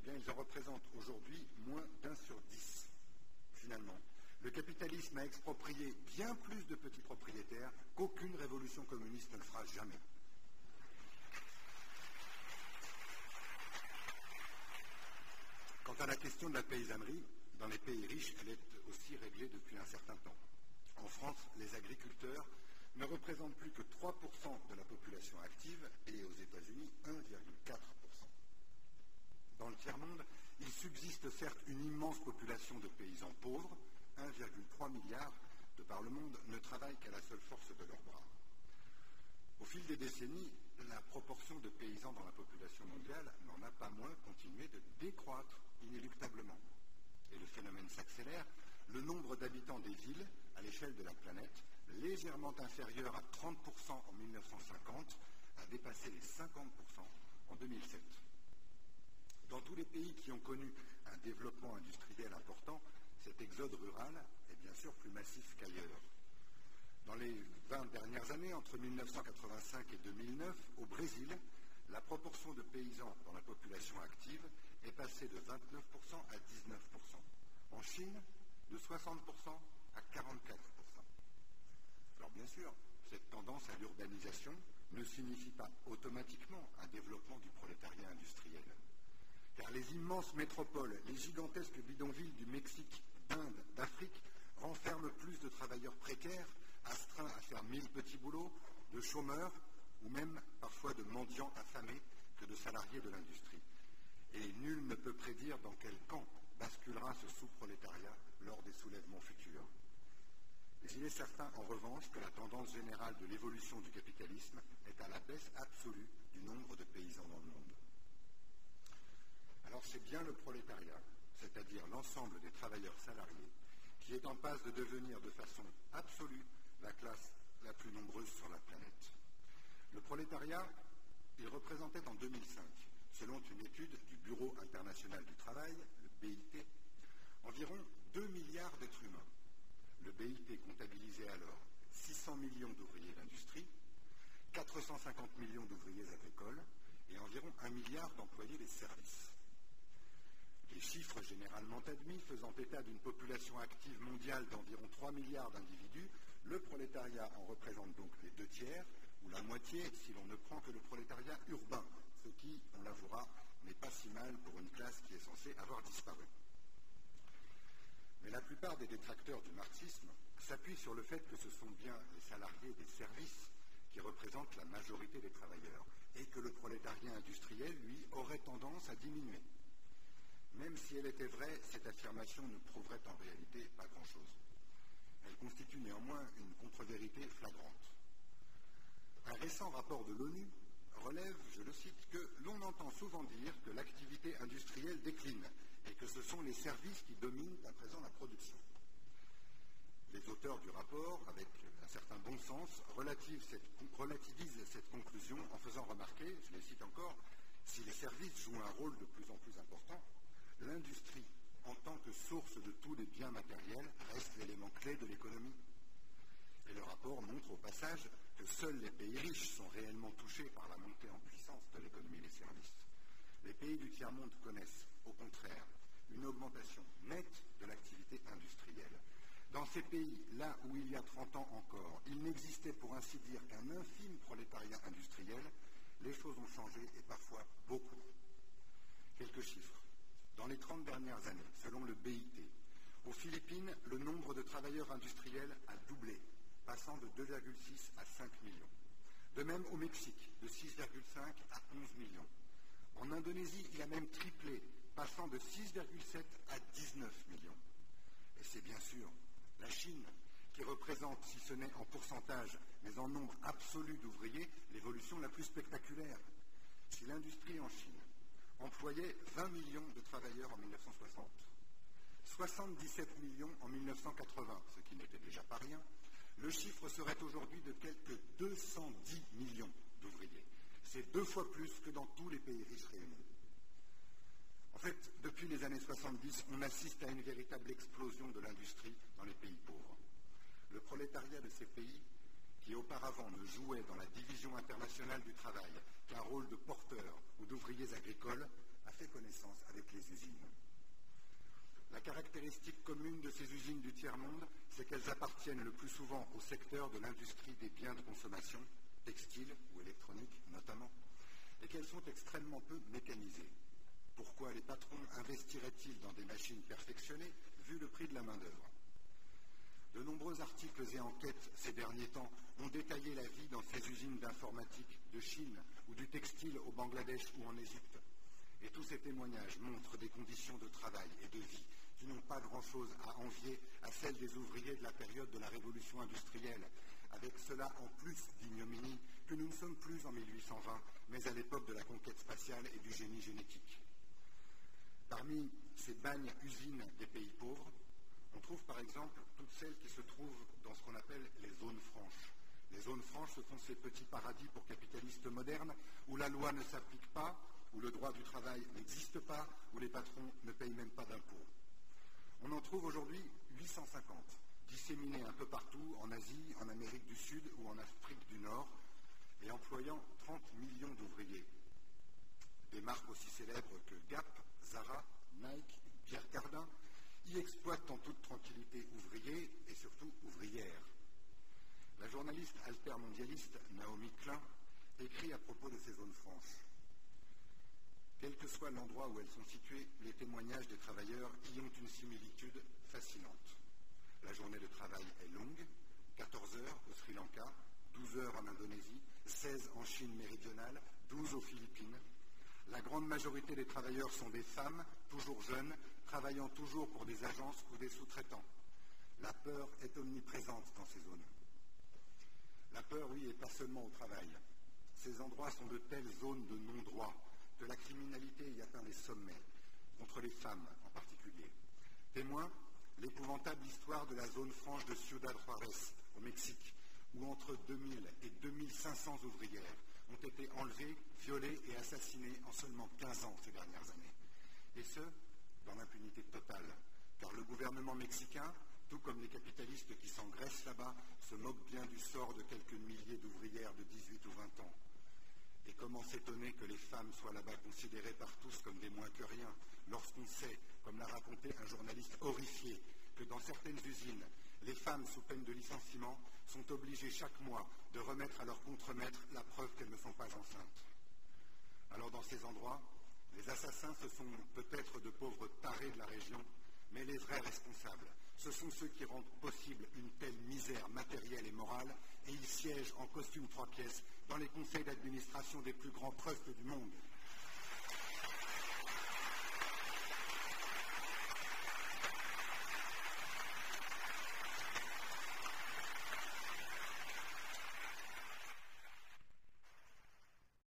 bien, ils en représentent aujourd'hui moins d'1 sur 10. Finalement, le capitalisme a exproprié bien plus de petits propriétaires qu'aucune révolution communiste ne le fera jamais. Quant à la question de la paysannerie, dans les pays riches, elle est aussi réglée depuis un certain temps. En France, les agriculteurs ne représentent plus que 3% de la population active et aux États-Unis, 1,4%. Dans le tiers-monde, il subsiste certes une immense population de paysans pauvres, 1,3 milliard de par le monde ne travaillent qu'à la seule force de leurs bras. Au fil des décennies, la proportion de paysans dans la population mondiale n'en a pas moins continué de décroître inéluctablement. Et le phénomène s'accélère, le nombre d'habitants des villes à l'échelle de la planète, légèrement inférieur à 30% en 1950, a dépassé les 50% en 2007. Dans tous les pays qui ont connu un développement industriel important, cet exode rural est bien sûr plus massif qu'ailleurs. Dans les 20 dernières années, entre 1985 et 2009, au Brésil, la proportion de paysans dans la population active est passée de 29% à 19%. En Chine, de 60% à 44%. Alors bien sûr, cette tendance à l'urbanisation ne signifie pas automatiquement un développement du prolétariat industriel. Car les immenses métropoles, les gigantesques bidonvilles du Mexique, d'Inde, d'Afrique, renferment plus de travailleurs précaires, astreints à faire 1000 petits boulots, de chômeurs ou même parfois de mendiants affamés que de salariés de l'industrie. Et nul ne peut prédire dans quel camp basculera ce sous-prolétariat lors des soulèvements futurs. Mais il est certain, en revanche, que la tendance générale de l'évolution du capitalisme est à la baisse absolue du nombre de paysans dans le monde. Alors c'est bien le prolétariat, c'est-à-dire l'ensemble des travailleurs salariés, qui est en passe de devenir de façon absolue la classe la plus nombreuse sur la planète. Le prolétariat, il représentait en 2005, selon une étude du Bureau international du travail, le BIT, environ 2 milliards d'êtres humains. Le BIT comptabilisait alors 600 millions d'ouvriers d'industrie, 450 millions d'ouvriers agricoles et environ 1 milliard d'employés des services. Les chiffres généralement admis faisant état d'une population active mondiale d'environ 3 milliards d'individus, le prolétariat en représente donc les 2 tiers, ou la moitié si l'on ne prend que le prolétariat urbain, ce qui, on l'avouera, n'est pas si mal pour une classe qui est censée avoir disparu. Mais la plupart des détracteurs du marxisme s'appuient sur le fait que ce sont bien les salariés des services qui représentent la majorité des travailleurs, et que le prolétariat industriel, lui, aurait tendance à diminuer. Même si elle était vraie, cette affirmation ne prouverait en réalité pas grand-chose. Elle constitue néanmoins une contre-vérité flagrante. Un récent rapport de l'ONU relève, je le cite, que l'on entend souvent dire que l'activité industrielle décline et que ce sont les services qui dominent à présent la production. Les auteurs du rapport, avec un certain bon sens, relativisent cette conclusion en faisant remarquer, je les cite encore, si les services jouent un rôle de plus en plus important, l'industrie, en tant que source de tous les biens matériels, reste l'élément clé de l'économie. Et le rapport montre au passage que seuls les pays riches sont réellement touchés par la montée en puissance de l'économie des services. Les pays du tiers-monde connaissent, au contraire, une augmentation nette de l'activité industrielle. Dans ces pays, là où il y a 30 ans encore, il n'existait pour ainsi dire qu'un infime prolétariat industriel, les choses ont changé et parfois beaucoup. Quelques chiffres. Dans les 30 dernières années, selon le BIT, aux Philippines, le nombre de travailleurs industriels a doublé, passant de 2,6 à 5 millions. De même au Mexique, de 6,5 à 11 millions. En Indonésie, il a même triplé, passant de 6,7 à 19 millions. Et c'est bien sûr la Chine qui représente, si ce n'est en pourcentage, mais en nombre absolu d'ouvriers, l'évolution la plus spectaculaire. Si l'industrie en Chine employait 20 millions de travailleurs en 1960, 77 millions en 1980, ce qui n'était déjà pas rien, le chiffre serait aujourd'hui de quelques 210 millions d'ouvriers. C'est 2 fois plus que dans tous les pays riches réunis. En fait, depuis les années 70, on assiste à une véritable explosion de l'industrie dans les pays pauvres. Le prolétariat de ces pays, qui auparavant ne jouait dans la division internationale du travail qu'un rôle de porteur ou d'ouvriers agricoles, a fait connaissance avec les usines. La caractéristique commune de ces usines du tiers-monde, c'est qu'elles appartiennent le plus souvent au secteur de l'industrie des biens de consommation, textile ou électronique notamment, et qu'elles sont extrêmement peu mécanisées. Pourquoi les patrons investiraient-ils dans des machines perfectionnées vu le prix de la main-d'œuvre? De nombreux articles et enquêtes ces derniers temps ont détaillé la vie dans ces usines d'informatique de Chine ou du textile au Bangladesh ou en Égypte. Et tous ces témoignages montrent des conditions de travail et de vie qui n'ont pas grand-chose à envier à celles des ouvriers de la période de la révolution industrielle, avec cela en plus d'ignominie que nous ne sommes plus en 1820, mais à l'époque de la conquête spatiale et du génie génétique. Parmi ces bagnes usines des pays pauvres, on trouve par exemple toutes celles qui se trouvent dans ce qu'on appelle les zones franches. Les zones franches, ce sont ces petits paradis pour capitalistes modernes où la loi ne s'applique pas, où le droit du travail n'existe pas, où les patrons ne payent même pas d'impôts. On en trouve aujourd'hui 850, disséminés un peu partout en Asie, en Amérique du Sud ou en Afrique du Nord, et employant 30 millions d'ouvriers. Des marques aussi célèbres que Gap, Zara, Nike, Pierre Cardin y exploitent en toute tranquillité ouvriers et surtout ouvrières. La journaliste altermondialiste Naomi Klein écrit à propos de ces zones franches. Quel que soit l'endroit où elles sont situées, les témoignages des travailleurs y ont une similitude fascinante. La journée de travail est longue, 14 heures au Sri Lanka, 12 heures en Indonésie, 16 en Chine méridionale, 12 aux Philippines. La grande majorité des travailleurs sont des femmes, toujours jeunes, travaillant toujours pour des agences ou des sous-traitants. La peur est omniprésente dans ces zones. La peur, oui, et pas seulement au travail. Ces endroits sont de telles zones de non-droit que la criminalité y atteint les sommets, contre les femmes en particulier. Témoin, l'épouvantable histoire de la zone franche de Ciudad Juárez, au Mexique, où entre 2000 et 2500 ouvrières ont été enlevées, violées et assassinées en seulement 15 ans ces dernières années. Et ce, dans l'impunité totale, car le gouvernement mexicain, tout comme les capitalistes qui s'engraissent là-bas, se moquent bien du sort de quelques milliers d'ouvrières de 18 ou 20 ans. Et comment s'étonner que les femmes soient là-bas considérées par tous comme des moins que rien, lorsqu'on sait, comme l'a raconté un journaliste horrifié, que dans certaines usines, les femmes sous peine de licenciement sont obligées chaque mois de remettre à leur contremaître la preuve qu'elles ne sont pas enceintes. Alors dans ces endroits, les assassins, ce sont peut-être de pauvres tarés de la région, mais les vrais responsables, ce sont ceux qui rendent possible une telle misère matérielle et morale, et ils siègent en costume 3 pièces dans les conseils d'administration des plus grands trusts du monde.